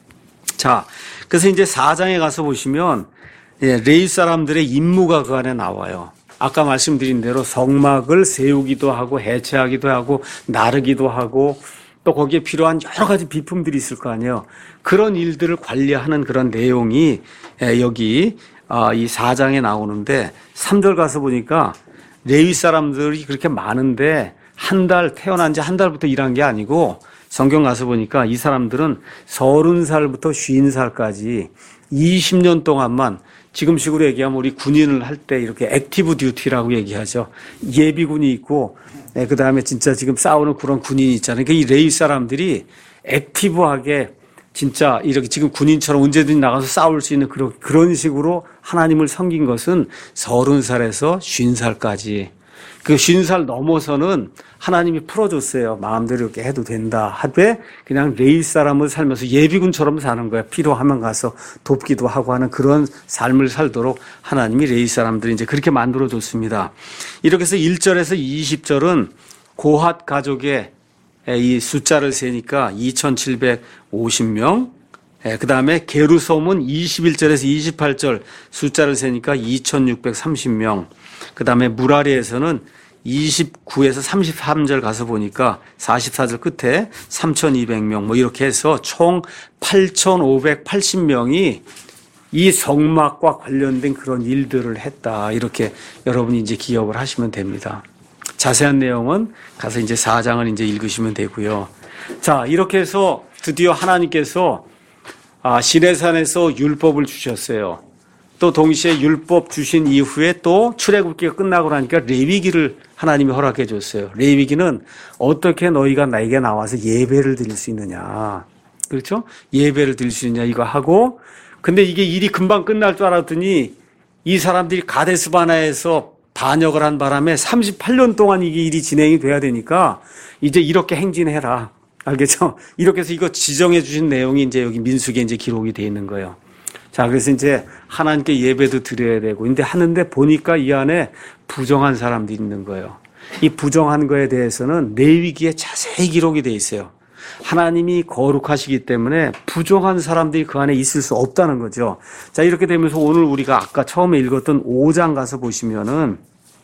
자, 그래서 이제 사 장에 가서 보시면 레위 사람들의 임무가 그 안에 나와요. 아까 말씀드린 대로 성막을 세우기도 하고 해체하기도 하고 나르기도 하고 또 거기에 필요한 여러 가지 비품들이 있을 거 아니에요. 그런 일들을 관리하는 그런 내용이 여기 이 사 장에 나오는데 삼 절 가서 보니까 레위 사람들이 그렇게 많은데 한 달 태어난 지 한 달부터 일한 게 아니고 성경 가서 보니까 이 사람들은 서른 살부터 쉰 살까지 이십 년 동안만 지금식으로 얘기하면 우리 군인을 할 때 이렇게 액티브 듀티라고 얘기하죠. 예비군이 있고 그 다음에 진짜 지금 싸우는 그런 군인이 있잖아요. 그러니까 이 레위 사람들이 액티브하게 진짜 이렇게 지금 군인처럼 언제든지 나가서 싸울 수 있는 그런, 그런 식으로 하나님을 섬긴 것은 서른 살에서 쉰 살까지. 그 쉰 살 넘어서는 하나님이 풀어줬어요. 마음대로 이렇게 해도 된다 하되 그냥 레위 사람을 살면서 예비군처럼 사는 거야. 필요하면 가서 돕기도 하고 하는 그런 삶을 살도록 하나님이 레위 사람들이 이제 그렇게 만들어줬습니다. 이렇게 해서 일 절에서 이십 절은 고핫 가족의 이 숫자를 세니까 이천칠백오십 명, 그 다음에 게르솜은 이십일 절에서 이십팔 절 숫자를 세니까 이천육백삼십 명, 그 다음에 무라리에서는 이십구에서 삼십삼 절 가서 보니까 사십사 절 끝에 삼천이백 명 뭐 이렇게 해서 총 팔천오백팔십 명이 이 성막과 관련된 그런 일들을 했다. 이렇게 여러분이 이제 기억을 하시면 됩니다. 자세한 내용은 가서 이제 사 장을 이제 읽으시면 되고요. 자, 이렇게 해서 드디어 하나님께서 아, 시내산에서 율법을 주셨어요. 또 동시에 율법 주신 이후에 또 출애굽기가 끝나고 나니까 레위기를 하나님이 허락해 줬어요. 레위기는 어떻게 너희가 나에게 나와서 예배를 드릴 수 있느냐. 그렇죠? 예배를 드릴 수 있느냐 이거 하고 근데 이게 일이 금방 끝날 줄 알았더니 이 사람들이 가데스 바네아에서 반역을 한 바람에 삼십팔 년 동안 이게 일이 진행이 돼야 되니까 이제 이렇게 행진해라. 알겠죠? 이렇게 해서 이거 지정해 주신 내용이 이제 여기 민수기에 이제 기록이 돼 있는 거예요. 자, 그래서 이제 하나님께 예배도 드려야 되고, 근데 하는데 보니까 이 안에 부정한 사람들이 있는 거예요. 이 부정한 거에 대해서는 레위기에 자세히 기록이 돼 있어요. 하나님이 거룩하시기 때문에 부정한 사람들이 그 안에 있을 수 없다는 거죠. 자, 이렇게 되면서 오늘 우리가 아까 처음에 읽었던 오 장 가서 보시면은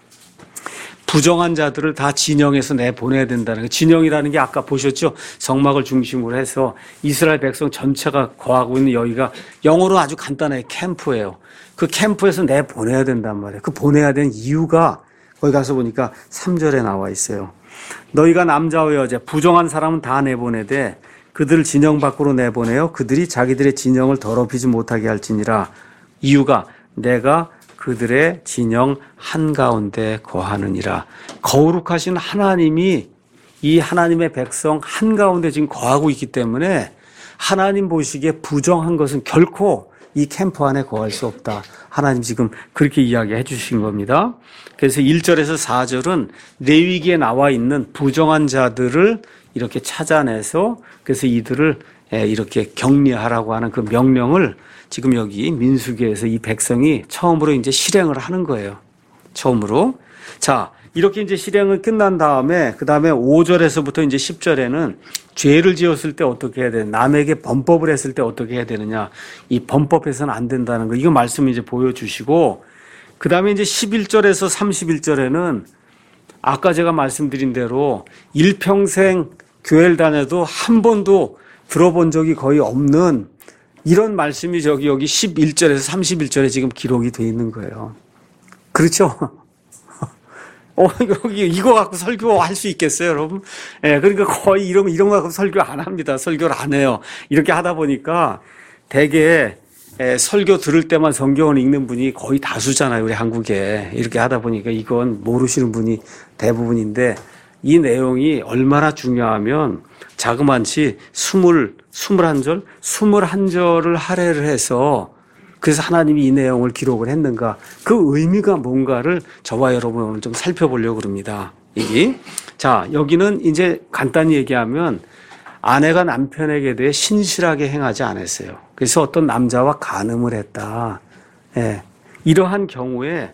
부정한 자들을 다 진영에서 내보내야 된다는 거예요. 진영이라는 게 아까 보셨죠? 성막을 중심으로 해서 이스라엘 백성 전체가 거하고 있는 여기가 영어로 아주 간단하게 캠프예요. 그 캠프에서 내보내야 된단 말이에요. 그 보내야 되는 이유가 거기 가서 보니까 삼 절에 나와 있어요. 너희가 남자와 여자 부정한 사람은 다 내보내되 그들을 진영 밖으로 내보내어 그들이 자기들의 진영을 더럽히지 못하게 할지니라. 이유가 내가 그들의 진영 한가운데 거하느니라. 거룩하신 하나님이 이 하나님의 백성 한가운데 지금 거하고 있기 때문에 하나님 보시기에 부정한 것은 결코 이 캠프 안에 거할 수 없다. 하나님 지금 그렇게 이야기해 주신 겁니다. 그래서 일 절에서 사 절은 레위기에 나와 있는 부정한 자들을 이렇게 찾아내서 그래서 이들을 이렇게 격리하라고 하는 그 명령을 지금 여기 민수기에서 이 백성이 처음으로 이제 실행을 하는 거예요. 처음으로. 자, 이렇게 이제 실행을 끝난 다음에 그 다음에 오 절에서부터 이제 십 절에는 죄를 지었을 때 어떻게 해야 되냐, 남에게 범법을 했을 때 어떻게 해야 되느냐, 이 범법해서는 안 된다는 거, 이거 말씀 이제 보여주시고, 그 다음에 이제 십일 절에서 삼십일 절에는 아까 제가 말씀드린 대로 일평생 교회를 다녀도 한 번도 들어본 적이 거의 없는 이런 말씀이 저기 여기 십일 절에서 삼십일 절에 지금 기록이 되어 있는 거예요. 그렇죠? 어, 여기 이거 갖고 설교할 수 있겠어요, 여러분? 예, 네, 그러니까 거의 이런, 이런 거 갖고 설교 안 합니다. 설교를 안 해요. 이렇게 하다 보니까 되게 예, 설교 들을 때만 성경을 읽는 분이 거의 다수잖아요, 우리 한국에. 이렇게 하다 보니까 이건 모르시는 분이 대부분인데 이 내용이 얼마나 중요하면 자그만치 스물, 스물한 절, 스물한 절을 할애를 해서 그래서 하나님이 이 내용을 기록을 했는가, 그 의미가 뭔가를 저와 여러분 오늘 좀 살펴보려고 그럽니다. 이게. 자, 여기는 이제 간단히 얘기하면 아내가 남편에게 대해 신실하게 행하지 않았어요. 그래서 어떤 남자와 간음을 했다. 예. 이러한 경우에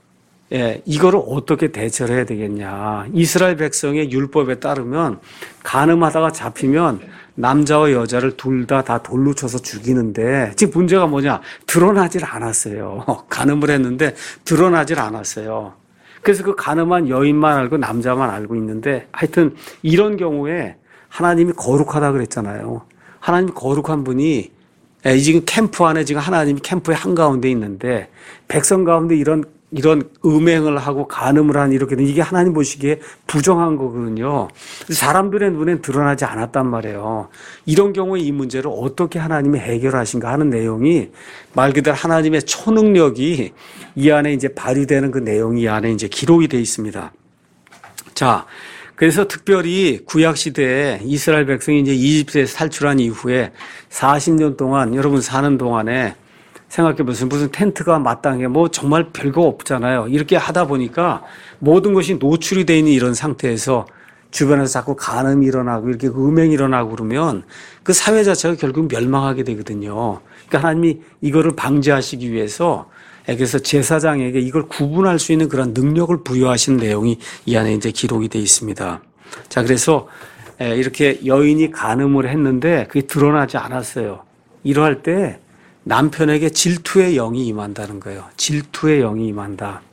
예, 이거를 어떻게 대처를 해야 되겠냐. 이스라엘 백성의 율법에 따르면 간음하다가 잡히면 남자와 여자를 둘 다 다 돌로 쳐서 죽이는데 지금 문제가 뭐냐. 드러나질 않았어요. 간음을 했는데 드러나질 않았어요. 그래서 그 간음한 여인만 알고 남자만 알고 있는데 하여튼 이런 경우에 하나님이 거룩하다 그랬잖아요. 하나님이 거룩한 분이 예, 지금 캠프 안에 지금 하나님이 캠프의 한가운데 있는데 백성 가운데 이런 이런 음행을 하고 간음을 한 이렇게 된 이게 하나님 보시기에 부정한 거거든요. 사람들의 눈엔 드러나지 않았단 말이에요. 이런 경우에 이 문제를 어떻게 하나님이 해결하신가 하는 내용이 말 그대로 하나님의 초능력이 이 안에 이제 발휘되는 그 내용이 이 안에 이제 기록이 되어 있습니다. 자, 그래서 특별히 구약 시대에 이스라엘 백성이 이제 이집트에서 탈출한 이후에 사십 년 동안 여러분 사는 동안에 생각해 보세요. 무슨 텐트가 마땅해 뭐 정말 별거 없잖아요. 이렇게 하다 보니까 모든 것이 노출이 되어 있는 이런 상태에서 주변에서 자꾸 간음이 일어나고 이렇게 음행이 일어나고 그러면 그 사회 자체가 결국 멸망하게 되거든요. 그러니까 하나님이 이거를 방지하시기 위해서 그래서 제사장에게 이걸 구분할 수 있는 그런 능력을 부여하신 내용이 이 안에 이제 기록이 되어 있습니다. 자, 그래서 이렇게 여인이 간음을 했는데 그게 드러나지 않았어요. 이러할 때 남편에게 질투의 영이 임한다는 거예요. 질투의 영이 임한다.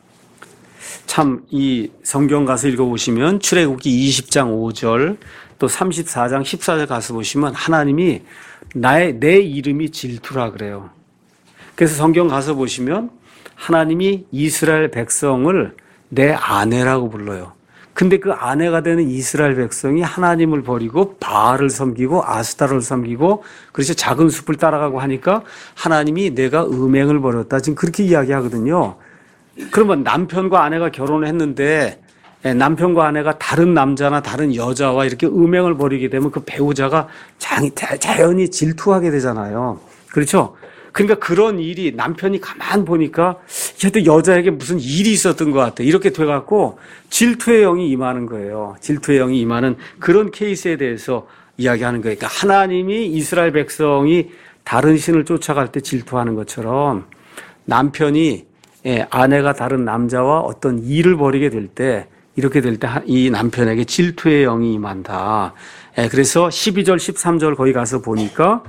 참 이 성경 가서 읽어보시면 출애굽기 이십 장 오 절 또 삼십사 장 십사 절 가서 보시면 하나님이 나의 내 이름이 질투라 그래요. 그래서 성경 가서 보시면 하나님이 이스라엘 백성을 내 아내라고 불러요. 근데 그 아내가 되는 이스라엘 백성이 하나님을 버리고 바알을 섬기고 아스타를 섬기고 그래서 작은 숲을 따라가고 하니까 하나님이 내가 음행을 버렸다. 지금 그렇게 이야기하거든요. 그러면 남편과 아내가 결혼을 했는데 남편과 아내가 다른 남자나 다른 여자와 이렇게 음행을 벌이게 되면 그 배우자가 자연히 질투하게 되잖아요. 그렇죠? 그러니까 그런 일이 남편이 가만 보니까 얘도 여자에게 무슨 일이 있었던 것 같아. 이렇게 돼갖고 질투의 영이 임하는 거예요. 질투의 영이 임하는 그런 케이스에 대해서 이야기하는 거예요. 그러니까 하나님이 이스라엘 백성이 다른 신을 쫓아갈 때 질투하는 것처럼 남편이 아내가 다른 남자와 어떤 일을 벌이게 될 때 이렇게 될 때 이 남편에게 질투의 영이 임한다. 그래서 십이 절 십삼 절 거기 가서 보니까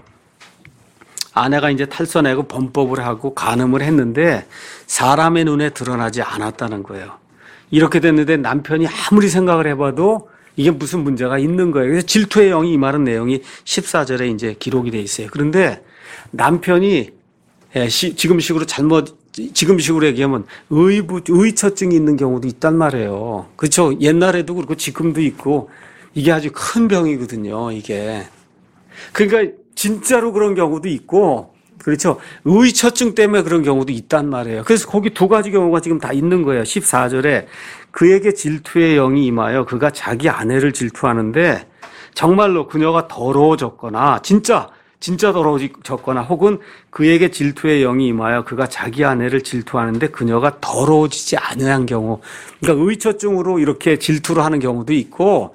아내가 이제 탈선하고 범법을 하고 간음을 했는데 사람의 눈에 드러나지 않았다는 거예요. 이렇게 됐는데 남편이 아무리 생각을 해봐도 이게 무슨 문제가 있는 거예요. 그래서 질투의 영이 임하는 내용이 십사 절에 이제 기록이 돼 있어요. 그런데 남편이 지금식으로 잘못, 지금식으로 얘기하면 의부, 의처증이 있는 경우도 있단 말이에요. 그렇죠. 옛날에도 그렇고 지금도 있고 이게 아주 큰 병이거든요. 이게. 그러니까 진짜로 그런 경우도 있고, 그렇죠. 의처증 때문에 그런 경우도 있단 말이에요. 그래서 거기 두 가지 경우가 지금 다 있는 거예요. 십사 절에 그에게 질투의 영이 임하여 그가 자기 아내를 질투하는데 정말로 그녀가 더러워졌거나 진짜 진짜 더러워졌거나 혹은 그에게 질투의 영이 임하여 그가 자기 아내를 질투하는데 그녀가 더러워지지 않은 경우, 그러니까 의처증으로 이렇게 질투를 하는 경우도 있고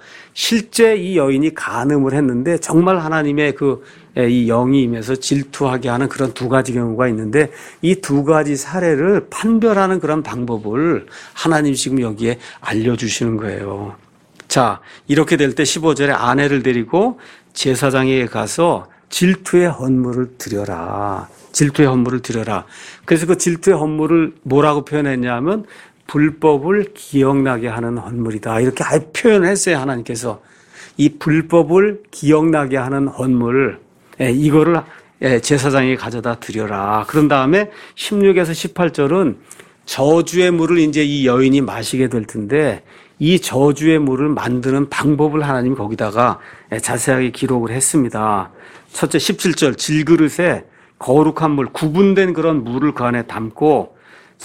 실제 이 여인이 간음을 했는데 정말 하나님의 그 이 영이 임해서 질투하게 하는 그런 두 가지 경우가 있는데 이 두 가지 사례를 판별하는 그런 방법을 하나님 지금 여기에 알려주시는 거예요. 자, 이렇게 될 때 십오 절에 아내를 데리고 제사장에게 가서 질투의 헌물을 드려라. 질투의 헌물을 드려라. 그래서 그 질투의 헌물을 뭐라고 표현했냐면 불법을 기억나게 하는 헌물이다. 이렇게 아예 표현을 했어요. 하나님께서. 이 불법을 기억나게 하는 헌물, 이거를 제사장에게 가져다 드려라. 그런 다음에 십육에서 십팔 절은 저주의 물을 이제 이 여인이 마시게 될 텐데 이 저주의 물을 만드는 방법을 하나님이 거기다가 자세하게 기록을 했습니다. 첫째 십칠 절 질그릇에 거룩한 물, 구분된 그런 물을 그 안에 담고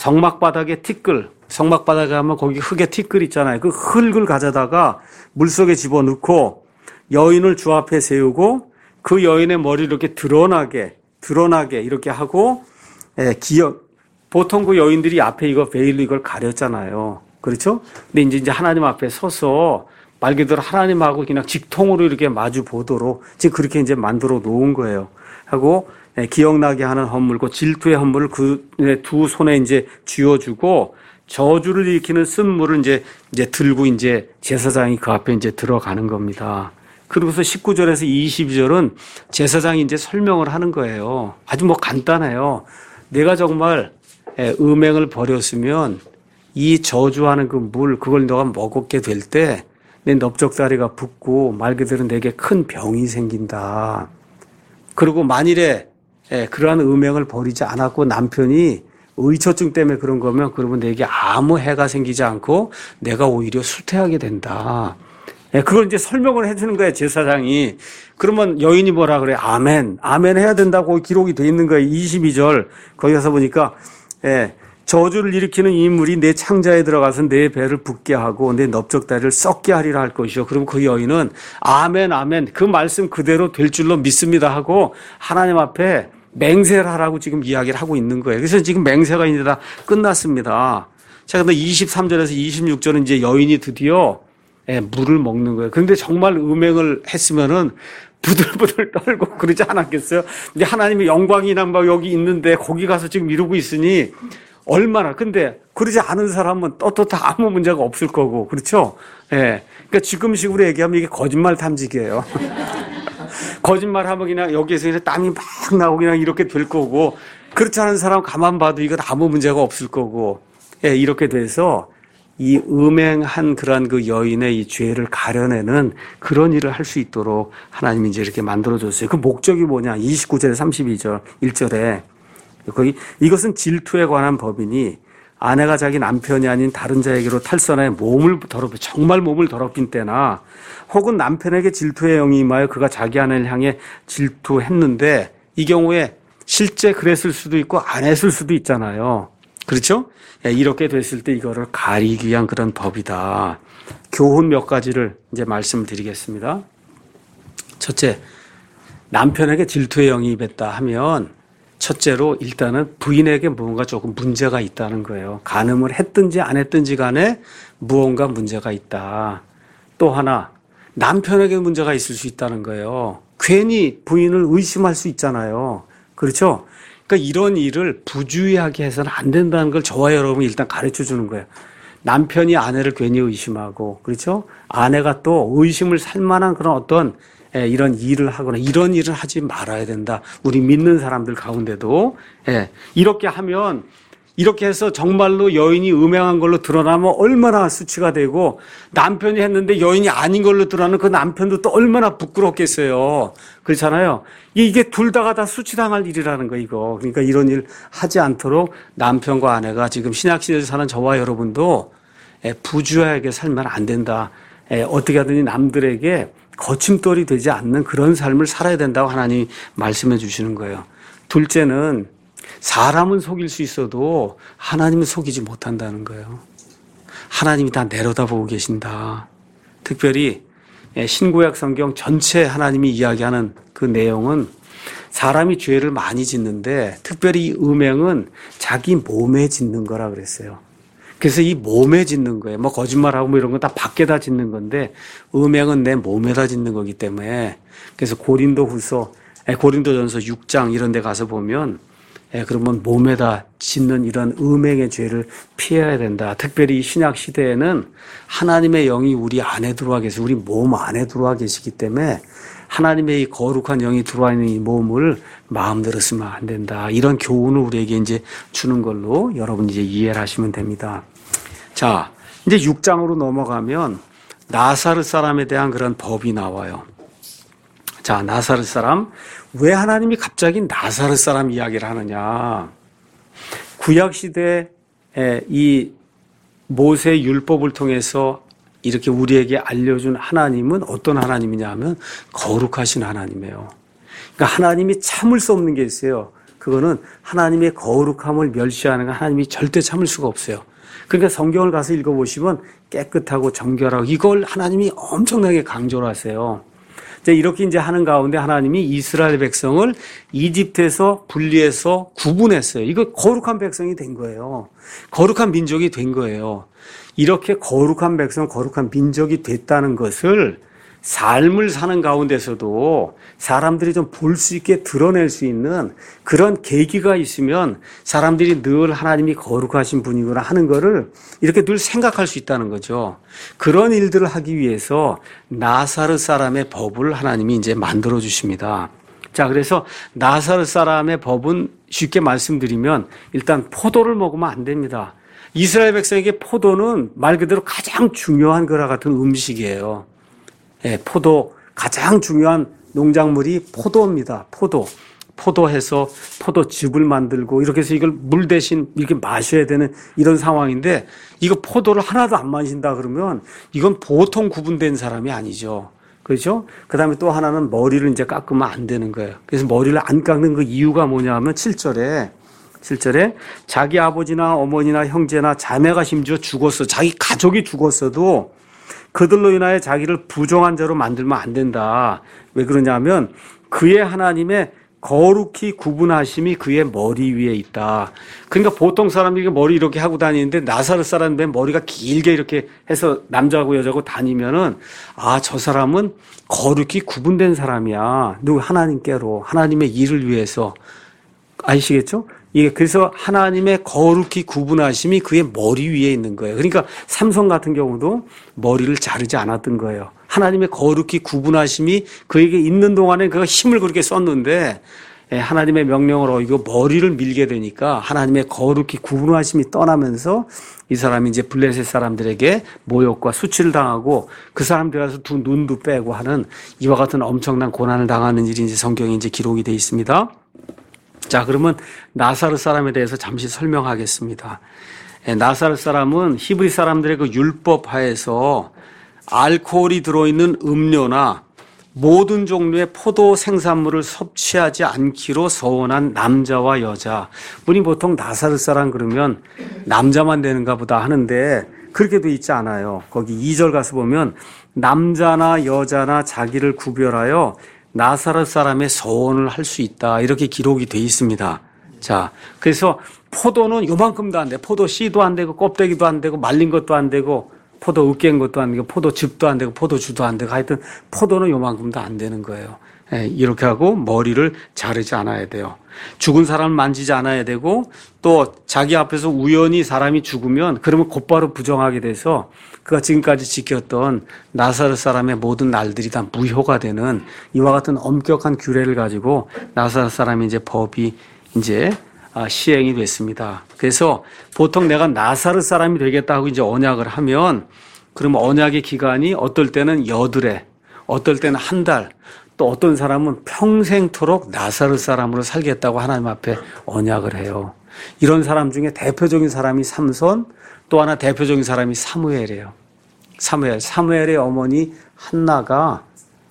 성막바닥에 티끌, 성막바닥에 하면 거기 흙에 티끌 있잖아요. 그 흙을 가져다가 물속에 집어넣고 여인을 주 앞에 세우고 그 여인의 머리를 이렇게 드러나게, 드러나게 이렇게 하고, 예, 기억, 보통 그 여인들이 앞에 이거 베일로 이걸 가렸잖아요. 그렇죠? 근데 이제, 이제 하나님 앞에 서서 말 그대로 하나님하고 그냥 직통으로 이렇게 마주 보도록 지금 그렇게 이제 만들어 놓은 거예요. 하고, 예, 기억나게 하는 헌물고 질투의 헌물을 그 두 손에 이제 쥐어주고 저주를 일으키는 쓴물을 이제, 이제 들고 이제 제사장이 그 앞에 이제 들어가는 겁니다. 그러고서 십구 절에서 이십이 절은 제사장이 이제 설명을 하는 거예요. 아주 뭐 간단해요. 내가 정말 음행을 버렸으면 이 저주하는 그 물, 그걸 너가 먹게 될 때 내 넓적다리가 붓고 말 그대로 내게 큰 병이 생긴다. 그리고 만일에 그러한 음행을 버리지 않았고 남편이 의처증 때문에 그런 거면 그러면 내게 아무 해가 생기지 않고 내가 오히려 수태하게 된다. 예, 그걸 이제 설명을 해주는 거예요, 제사장이. 그러면 여인이 뭐라 그래? 아멘. 아멘 해야 된다고 기록이 돼 있는 거예요. 이십이 절. 거기 가서 보니까, 예, 저주를 일으키는 이 물이 내 창자에 들어가서 내 배를 붓게 하고 내 넓적다리를 썩게 하리라 할 것이요. 그럼 그 여인은 아멘, 아멘. 그 말씀 그대로 될 줄로 믿습니다 하고 하나님 앞에 맹세를 하라고 지금 이야기를 하고 있는 거예요. 그래서 지금 맹세가 이제 다 끝났습니다. 자, 근데 이십삼 절에서 이십육 절은 이제 여인이 드디어 예, 물을 먹는 거예요. 그런데 정말 음행을 했으면은 부들부들 떨고 그러지 않았겠어요? 근데 하나님의 영광이나 막 여기 있는데 거기 가서 지금 이러고 있으니 얼마나. 근데 그러지 않은 사람은 떳떳하 아무 문제가 없을 거고. 그렇죠? 예. 그러니까 지금식으로 얘기하면 이게 거짓말 탐지기예요. 거짓말 하면 그냥 여기에서 그냥 땀이 막 나고 그냥 이렇게 될 거고. 그렇지 않은 사람 가만 봐도 이건 아무 문제가 없을 거고. 예, 이렇게 돼서 이 음행한 그러한 그 여인의 이 죄를 가려내는 그런 일을 할 수 있도록 하나님이 이제 이렇게 만들어줬어요. 그 목적이 뭐냐? 이십구 절에 삼십이 절, 일 절에. 거기, 이것은 질투에 관한 법이니 아내가 자기 남편이 아닌 다른 자에게로 탈선하여 몸을 더럽혀, 정말 몸을 더럽힌 때나 혹은 남편에게 질투의 영이 임하여 그가 자기 아내를 향해 질투했는데 이 경우에 실제 그랬을 수도 있고 안 했을 수도 있잖아요. 그렇죠? 이렇게 됐을 때 이거를 가리기 위한 그런 법이다. 교훈 몇 가지를 이제 말씀을 드리겠습니다. 첫째, 남편에게 질투의 영이 임했다 하면 첫째로 일단은 부인에게 무언가 조금 문제가 있다는 거예요. 간음을 했든지 안 했든지 간에 무언가 문제가 있다. 또 하나, 남편에게 문제가 있을 수 있다는 거예요. 괜히 부인을 의심할 수 있잖아요. 그렇죠? 그러니까 이런 일을 부주의하게 해서는 안 된다는 걸 저와 여러분이 일단 가르쳐 주는 거예요. 남편이 아내를 괜히 의심하고, 그렇죠? 아내가 또 의심을 살 만한 그런 어떤 예, 이런 일을 하거나 이런 일을 하지 말아야 된다. 우리 믿는 사람들 가운데도 예, 이렇게 하면 이렇게 해서 정말로 여인이 음행한 걸로 드러나면 얼마나 수치가 되고 남편이 했는데 여인이 아닌 걸로 드러나는 그 남편도 또 얼마나 부끄럽겠어요. 그렇잖아요. 이게 둘 다가 다 수치당할 일이라는 거 이거. 그러니까 이런 일 하지 않도록 남편과 아내가 지금 신약시대에 사는 저와 여러분도 부주의하게 살면 안 된다. 어떻게 하든지 남들에게 거침돌이 되지 않는 그런 삶을 살아야 된다고 하나님이 말씀해 주시는 거예요. 둘째는 사람은 속일 수 있어도 하나님은 속이지 못한다는 거예요. 하나님이 다 내려다보고 계신다. 특별히 신구약 성경 전체 하나님이 이야기하는 그 내용은 사람이 죄를 많이 짓는데 특별히 이 음행은 자기 몸에 짓는 거라 그랬어요. 그래서 이 몸에 짓는 거예요. 뭐 거짓말하고 뭐 이런 건 다 밖에다 짓는 건데 음행은 내 몸에다 짓는 거기 때문에 그래서 고린도후서, 고린도전서 육 장 이런 데 가서 보면 예, 그러면 몸에다 짓는 이런 음행의 죄를 피해야 된다. 특별히 신약 시대에는 하나님의 영이 우리 안에 들어와 계세요. 우리 몸 안에 들어와 계시기 때문에 하나님의 이 거룩한 영이 들어와 있는 이 몸을 마음대로 쓰면 안 된다. 이런 교훈을 우리에게 이제 주는 걸로 여러분 이제 이해를 하시면 됩니다. 자, 이제 육 장으로 넘어가면 나사렛 사람에 대한 그런 법이 나와요. 자, 나사렛 사람. 왜 하나님이 갑자기 나사렛 사람 이야기를 하느냐. 구약시대에 이 모세 율법을 통해서 이렇게 우리에게 알려준 하나님은 어떤 하나님이냐 하면 거룩하신 하나님이에요. 그러니까 하나님이 참을 수 없는 게 있어요. 그거는 하나님의 거룩함을 멸시하는 건 하나님이 절대 참을 수가 없어요. 그러니까 성경을 가서 읽어보시면 깨끗하고 정결하고 이걸 하나님이 엄청나게 강조를 하세요. 이렇게 이제 하는 가운데 하나님이 이스라엘 백성을 이집트에서 분리해서 구분했어요. 이거 거룩한 백성이 된 거예요. 거룩한 민족이 된 거예요. 이렇게 거룩한 백성, 거룩한 민족이 됐다는 것을 삶을 사는 가운데서도 사람들이 좀 볼 수 있게 드러낼 수 있는 그런 계기가 있으면 사람들이 늘 하나님이 거룩하신 분이구나 하는 거를 이렇게 늘 생각할 수 있다는 거죠. 그런 일들을 하기 위해서 나사렛 사람의 법을 하나님이 이제 만들어 주십니다. 자, 그래서 나사렛 사람의 법은 쉽게 말씀드리면 일단 포도를 먹으면 안 됩니다. 이스라엘 백성에게 포도는 말 그대로 가장 중요한 거라 같은 음식이에요. 예, 포도, 가장 중요한 농작물이 포도입니다. 포도. 포도해서 포도즙을 만들고 이렇게 해서 이걸 물 대신 이렇게 마셔야 되는 이런 상황인데 이거 포도를 하나도 안 마신다 그러면 이건 보통 구분된 사람이 아니죠. 그렇죠? 그 다음에 또 하나는 머리를 이제 깎으면 안 되는 거예요. 그래서 머리를 안 깎는 그 이유가 뭐냐 하면 칠 절에 칠 절에 자기 아버지나 어머니나 형제나 자매가 심지어 죽었어. 자기 가족이 죽었어도 그들로 인하여 자기를 부정한 자로 만들면 안 된다. 왜 그러냐면 그의 하나님의 거룩히 구분하심이 그의 머리 위에 있다. 그러니까 보통 사람들이 머리 이렇게 하고 다니는데 나사렛 사람들 머리가 길게 이렇게 해서 남자하고 여자하고 다니면은 아, 저 사람은 거룩히 구분된 사람이야. 누구 하나님께로 하나님의 일을 위해서. 아시겠죠? 이게 그래서 하나님의 거룩히 구분하심이 그의 머리 위에 있는 거예요. 그러니까 삼손 같은 경우도 머리를 자르지 않았던 거예요. 하나님의 거룩히 구분하심이 그에게 있는 동안에 그가 힘을 그렇게 썼는데 하나님의 명령을 어기고 머리를 밀게 되니까 하나님의 거룩히 구분하심이 떠나면서 이 사람이 이제 블레셋 사람들에게 모욕과 수치를 당하고 그 사람들에서 두 눈도 빼고 하는 이와 같은 엄청난 고난을 당하는 일이 이제 성경에 이제 기록이 되어 있습니다. 자, 그러면 나사렛 사람에 대해서 잠시 설명하겠습니다. 나사렛 사람은 히브리 사람들의 그 율법 하에서 알코올이 들어있는 음료나 모든 종류의 포도 생산물을 섭취하지 않기로 서원한 남자와 여자. 우리 보통 나사렛 사람 그러면 남자만 되는가 보다 하는데 그렇게 돼 있지 않아요. 거기 이 절 가서 보면 남자나 여자나 자기를 구별하여 나사렛 사람의 서원을 할 수 있다. 이렇게 기록이 돼 있습니다. 자, 그래서 포도는 요만큼도 안 돼. 포도 씨도 안 되고 껍데기도 안 되고 말린 것도 안 되고 포도 으깬 것도 안 되고 포도즙도 안 되고 포도주도 안 되고 하여튼 포도는 요만큼도 안 되는 거예요. 예, 이렇게 하고 머리를 자르지 않아야 돼요. 죽은 사람을 만지지 않아야 되고 또 자기 앞에서 우연히 사람이 죽으면 그러면 곧바로 부정하게 돼서 그가 지금까지 지켰던 나사렛 사람의 모든 날들이 다 무효가 되는 이와 같은 엄격한 규례를 가지고 나사렛 사람의 이제 법이 이제 시행이 됐습니다. 그래서 보통 내가 나사렛 사람이 되겠다 하고 이제 언약을 하면 그러면 언약의 기간이 어떨 때는 여드레, 어떨 때는 한 달, 또 어떤 사람은 평생토록 나사렛 사람으로 살겠다고 하나님 앞에 언약을 해요. 이런 사람 중에 대표적인 사람이 삼손, 또 하나 대표적인 사람이 사무엘이에요. 사무엘, 사무엘의 어머니 한나가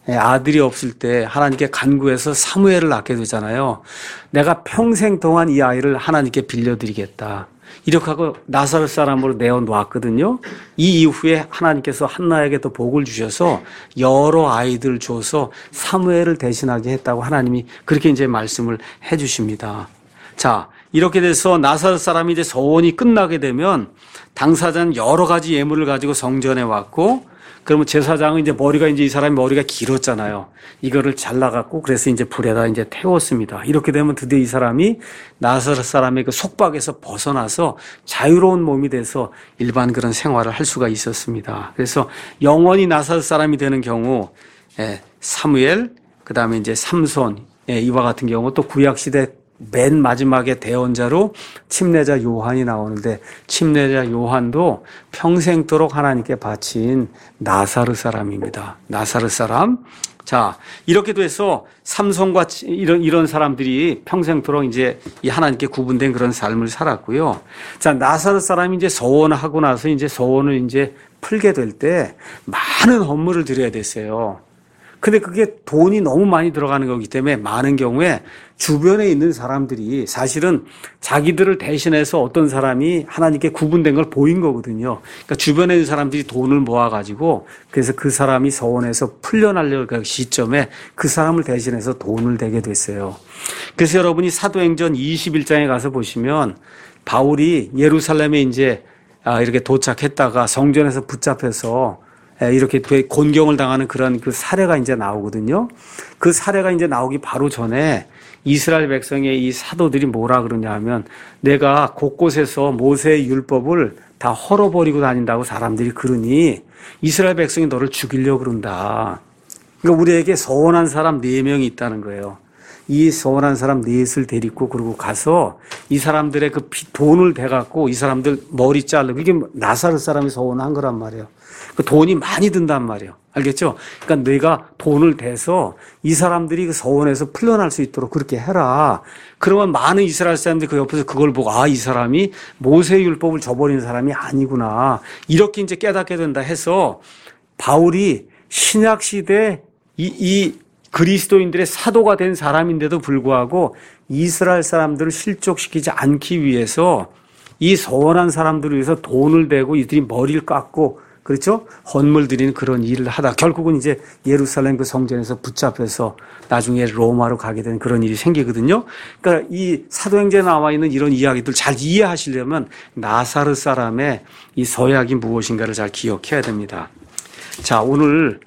아들이 없을 때 하나님께 간구해서 사무엘을 낳게 되잖아요. 내가 평생 동안 이 아이를 하나님께 빌려드리겠다. 이렇게 하고 나사렛 사람으로 내어놓았거든요. 이 이후에 하나님께서 한나에게 또 복을 주셔서 여러 아이들 줘서 사무엘을 대신하게 했다고 하나님이 그렇게 이제 말씀을 해 주십니다. 자, 이렇게 돼서 나사렛 사람이 이제 서원이 끝나게 되면 당사자는 여러 가지 예물을 가지고 성전에 왔고, 그러면 제사장은 이제 머리가 이제 이 사람이 머리가 길었잖아요. 이거를 잘라갖고 그래서 이제 불에다 이제 태웠습니다. 이렇게 되면 드디어 이 사람이 나사렛 사람의 그 속박에서 벗어나서 자유로운 몸이 돼서 일반 그런 생활을 할 수가 있었습니다. 그래서 영원히 나사렛 사람이 되는 경우, 예, 사무엘, 그 다음에 이제 삼손, 예, 이와 같은 경우 또 구약시대 맨 마지막에 대언자로 침례자 요한이 나오는데 침례자 요한도 평생토록 하나님께 바친 나사렛 사람입니다. 나사렛 사람. 자, 이렇게 돼서 삼손과 이런, 이런 사람들이 평생토록 이제 이 하나님께 구분된 그런 삶을 살았고요. 자, 나사렛 사람이 이제 서원하고 나서 이제 서원을 이제 풀게 될 때 많은 헌물을 드려야 됐어요. 근데 그게 돈이 너무 많이 들어가는 거기 때문에 많은 경우에 주변에 있는 사람들이 사실은 자기들을 대신해서 어떤 사람이 하나님께 구분된 걸 보인 거거든요. 그러니까 주변에 있는 사람들이 돈을 모아가지고 그래서 그 사람이 서원에서 풀려나려는 그 시점에 그 사람을 대신해서 돈을 대게 됐어요. 그래서 여러분이 사도행전 이십일 장에 가서 보시면 바울이 예루살렘에 이제 이렇게 도착했다가 성전에서 붙잡혀서 이렇게 곤경을 당하는 그런 그 사례가 이제 나오거든요. 그 사례가 이제 나오기 바로 전에 이스라엘 백성의 이 사도들이 뭐라 그러냐 하면 내가 곳곳에서 모세의 율법을 다 헐어버리고 다닌다고 사람들이 그러니 이스라엘 백성이 너를 죽이려고 그런다. 그러니까 우리에게 서원한 사람 네 명이 있다는 거예요. 이 서원한 사람 넷을 데리고 그러고 가서 이 사람들의 그 돈을 대갖고 이 사람들 머리 자르고 이게 나사렛 사람이 서원한 거란 말이에요. 그 돈이 많이 든단 말이에요. 알겠죠? 그러니까 내가 돈을 대서 이 사람들이 그 서원에서 풀려날 수 있도록 그렇게 해라. 그러면 많은 이스라엘 사람들이 그 옆에서 그걸 보고 아, 이 사람이 모세의 율법을 저버리는 사람이 아니구나. 이렇게 이제 깨닫게 된다 해서 바울이 신약 시대 이, 이 그리스도인들의 사도가 된 사람인데도 불구하고 이스라엘 사람들을 실족시키지 않기 위해서 이 서원한 사람들을 위해서 돈을 대고 이들이 머리를 깎고 그렇죠? 헌물 드리는 그런 일을 하다 결국은 이제 예루살렘 그 성전에서 붙잡혀서 나중에 로마로 가게 된 그런 일이 생기거든요. 그러니까 이 사도행전에 나와 있는 이런 이야기들 잘 이해하시려면 나사렛 사람의 이 서약이 무엇인가를 잘 기억해야 됩니다. 자, 오늘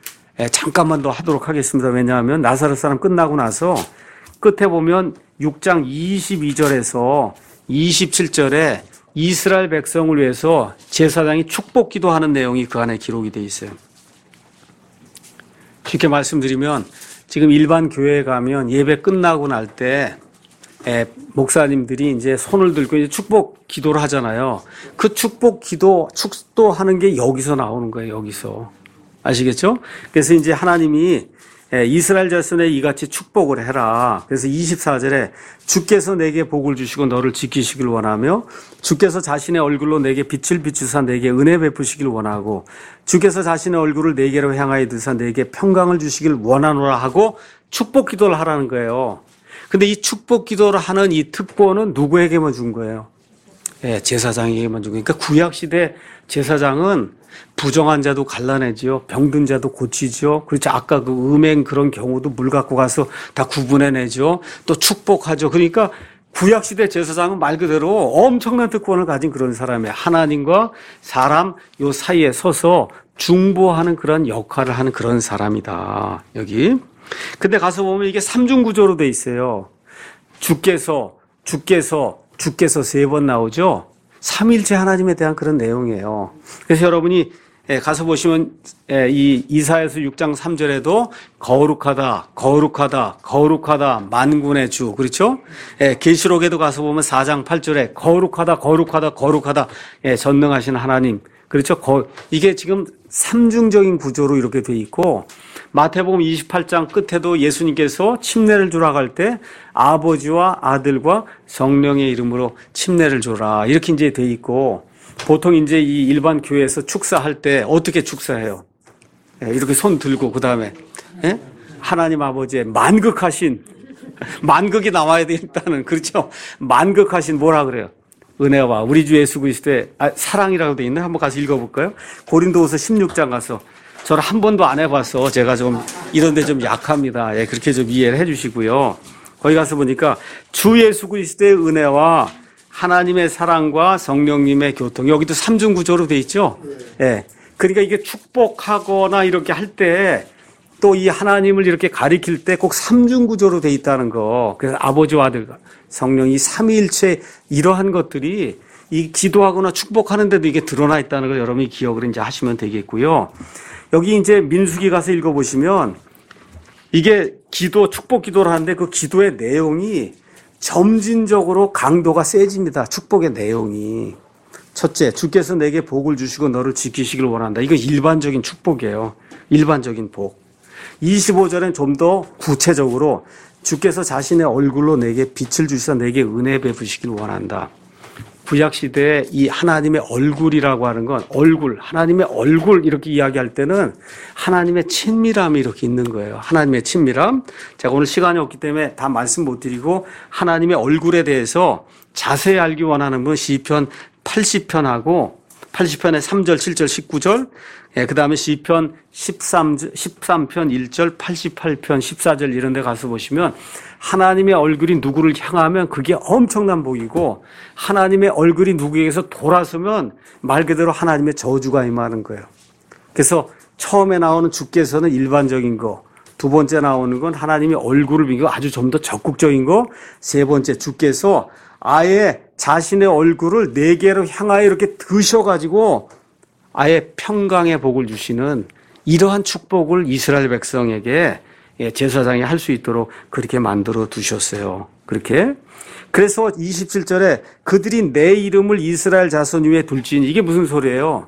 잠깐만 더 하도록 하겠습니다. 왜냐하면 나사렛 사람 끝나고 나서 끝에 보면 육 장 이십이 절에서 이십칠 절에 이스라엘 백성을 위해서 제사장이 축복 기도하는 내용이 그 안에 기록이 되어 있어요. 쉽게 말씀드리면 지금 일반 교회에 가면 예배 끝나고 날 때 목사님들이 이제 손을 들고 이제 축복 기도를 하잖아요. 그 축복 기도, 축도하는 게 여기서 나오는 거예요. 여기서. 아시겠죠? 그래서 이제 하나님이 이스라엘 자손에 이같이 축복을 해라. 그래서 이십사 절에 주께서 내게 복을 주시고 너를 지키시길 원하며 주께서 자신의 얼굴로 내게 빛을 비추사 내게 은혜 베푸시길 원하고 주께서 자신의 얼굴을 내게로 향하여 드사 내게 평강을 주시길 원하노라 하고 축복 기도를 하라는 거예요. 근데 이 축복 기도를 하는 이 특권은 누구에게만 준 거예요? 예, 제사장에게만 준 거예요. 그러니까 구약시대 제사장은 부정한 자도 갈라내지요. 병든 자도 고치죠. 그렇죠. 아까 그 음행 그런 경우도 물 갖고 가서 다 구분해내죠. 또 축복하죠. 그러니까 구약시대 제사장은 말 그대로 엄청난 특권을 가진 그런 사람이에요. 하나님과 사람 요 사이에 서서 중보하는 그런 역할을 하는 그런 사람이다. 여기. 근데 가서 보면 이게 삼중구조로 돼 있어요. 주께서, 주께서, 주께서 세 번 나오죠. 삼일체 하나님에 대한 그런 내용이에요. 그래서 여러분이 예, 가서 보시면 예, 이 이사야서 육 장 삼 절에도 거룩하다, 거룩하다, 거룩하다, 만군의 주, 그렇죠? 예, 계시록에도 가서 보면 사 장 팔 절에 거룩하다, 거룩하다, 거룩하다, 예, 전능하신 하나님, 그렇죠? 거, 이게 지금 삼중적인 구조로 이렇게 돼 있고, 마태복음 이십팔 장 끝에도 예수님께서 침례를 주러 갈 때 아버지와 아들과 성령의 이름으로 침례를 줘라, 이렇게 이제 돼 있고, 보통 이제 이 일반 교회에서 축사할 때 어떻게 축사해요? 이렇게 손 들고, 그 다음에, 예? 하나님 아버지의 만극하신, 만극이 나와야 되겠다는, 그렇죠? 만극하신 뭐라 그래요? 은혜와 우리 주 예수 그리스도의 아, 사랑이라고 돼 있네. 한번 가서 읽어볼까요? 고린도후서 십육 장 가서. 저는 한 번도 안 해봐서 제가 좀 이런 데 좀 약합니다. 예, 그렇게 좀 이해를 해 주시고요. 거기 가서 보니까 주 예수 그리스도의 은혜와 하나님의 사랑과 성령님의 교통. 여기도 삼중 구조로 돼 있죠? 예. 그러니까 이게 축복하거나 이렇게 할 때 또 이 하나님을 이렇게 가리킬 때 꼭 삼중 구조로 돼 있다는 거. 그래서 아버지와 아들과 성령이 삼위일체 이러한 것들이 이 기도하거나 축복하는데도 이게 드러나 있다는 걸 여러분이 기억을 이제 하시면 되겠고요. 여기 이제 민수기 가서 읽어보시면 이게 기도, 축복 기도를 하는데 그 기도의 내용이 점진적으로 강도가 세집니다. 축복의 내용이. 첫째, 주께서 내게 복을 주시고 너를 지키시길 원한다. 이거 일반적인 축복이에요. 일반적인 복. 이십오 절엔 좀 더 구체적으로 주께서 자신의 얼굴로 내게 빛을 주시사 내게 은혜 베푸시길 원한다. 구약시대에 이 하나님의 얼굴이라고 하는 건 얼굴, 하나님의 얼굴 이렇게 이야기할 때는 하나님의 친밀함이 이렇게 있는 거예요. 하나님의 친밀함. 제가 오늘 시간이 없기 때문에 다 말씀 못 드리고 하나님의 얼굴에 대해서 자세히 알기 원하는 분 시편 팔십 편하고 팔십 편의 삼 절, 칠 절, 십구 절, 예, 그 다음에 시편 십삼 편 일 절, 팔십팔 편 십사 절 이런 데 가서 보시면 하나님의 얼굴이 누구를 향하면 그게 엄청난 복이고 하나님의 얼굴이 누구에게서 돌아서면 말 그대로 하나님의 저주가 임하는 거예요. 그래서 처음에 나오는 주께서는 일반적인 거, 두 번째 나오는 건 하나님의 얼굴을 비고 아주 좀 더 적극적인 거, 세 번째 주께서 아예 자신의 얼굴을 네 개로 향하여 이렇게 드셔가지고 아예 평강의 복을 주시는 이러한 축복을 이스라엘 백성에게 제사장이 할 수 있도록 그렇게 만들어 두셨어요. 그렇게. 그래서 이십칠 절에 그들이 내 이름을 이스라엘 자손 위에 둘지니 이게 무슨 소리예요?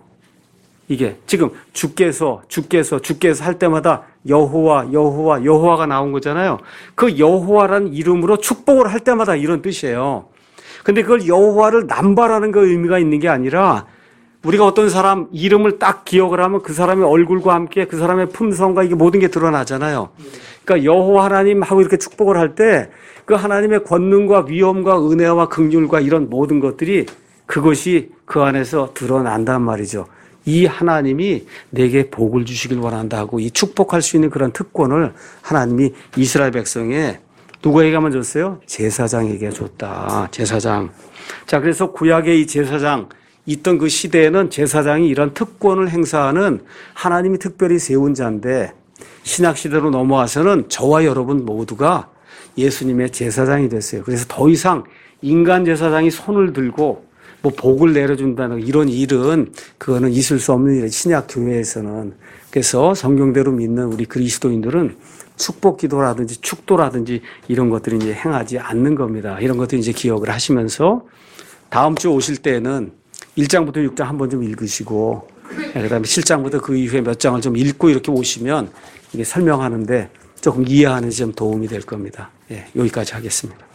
이게 지금 주께서 주께서 주께서 할 때마다 여호와 여호와 여호와가 나온 거잖아요. 그 여호와라는 이름으로 축복을 할 때마다 이런 뜻이에요. 근데 그걸 여호와를 남발하는 그 의미가 있는 게 아니라 우리가 어떤 사람 이름을 딱 기억을 하면 그 사람의 얼굴과 함께 그 사람의 품성과 이게 모든 게 드러나잖아요. 그러니까 여호와 하나님 하고 이렇게 축복을 할 때 그 하나님의 권능과 위엄과 은혜와 긍휼과 이런 모든 것들이 그것이 그 안에서 드러난단 말이죠. 이 하나님이 내게 복을 주시길 원한다 하고 이 축복할 수 있는 그런 특권을 하나님이 이스라엘 백성에 누구에게만 줬어요? 제사장에게 줬다. 제사장. 자, 그래서 구약의 이 제사장 있던 그 시대에는 제사장이 이런 특권을 행사하는 하나님이 특별히 세운 자인데 신약 시대로 넘어와서는 저와 여러분 모두가 예수님의 제사장이 됐어요. 그래서 더 이상 인간 제사장이 손을 들고 뭐 복을 내려준다는 이런 일은 그거는 있을 수 없는 일이에요. 신약 교회에서는. 그래서 성경대로 믿는 우리 그리스도인들은 축복 기도라든지 축도라든지 이런 것들이 이제 행하지 않는 겁니다. 이런 것들 이제 기억을 하시면서 다음 주 오실 때는 일 장부터 육 장 한번 좀 읽으시고 그 다음에 칠 장부터 그 이후에 몇 장을 좀 읽고 이렇게 오시면 이게 설명하는데 조금 이해하는 데 좀 도움이 될 겁니다. 예, 여기까지 하겠습니다.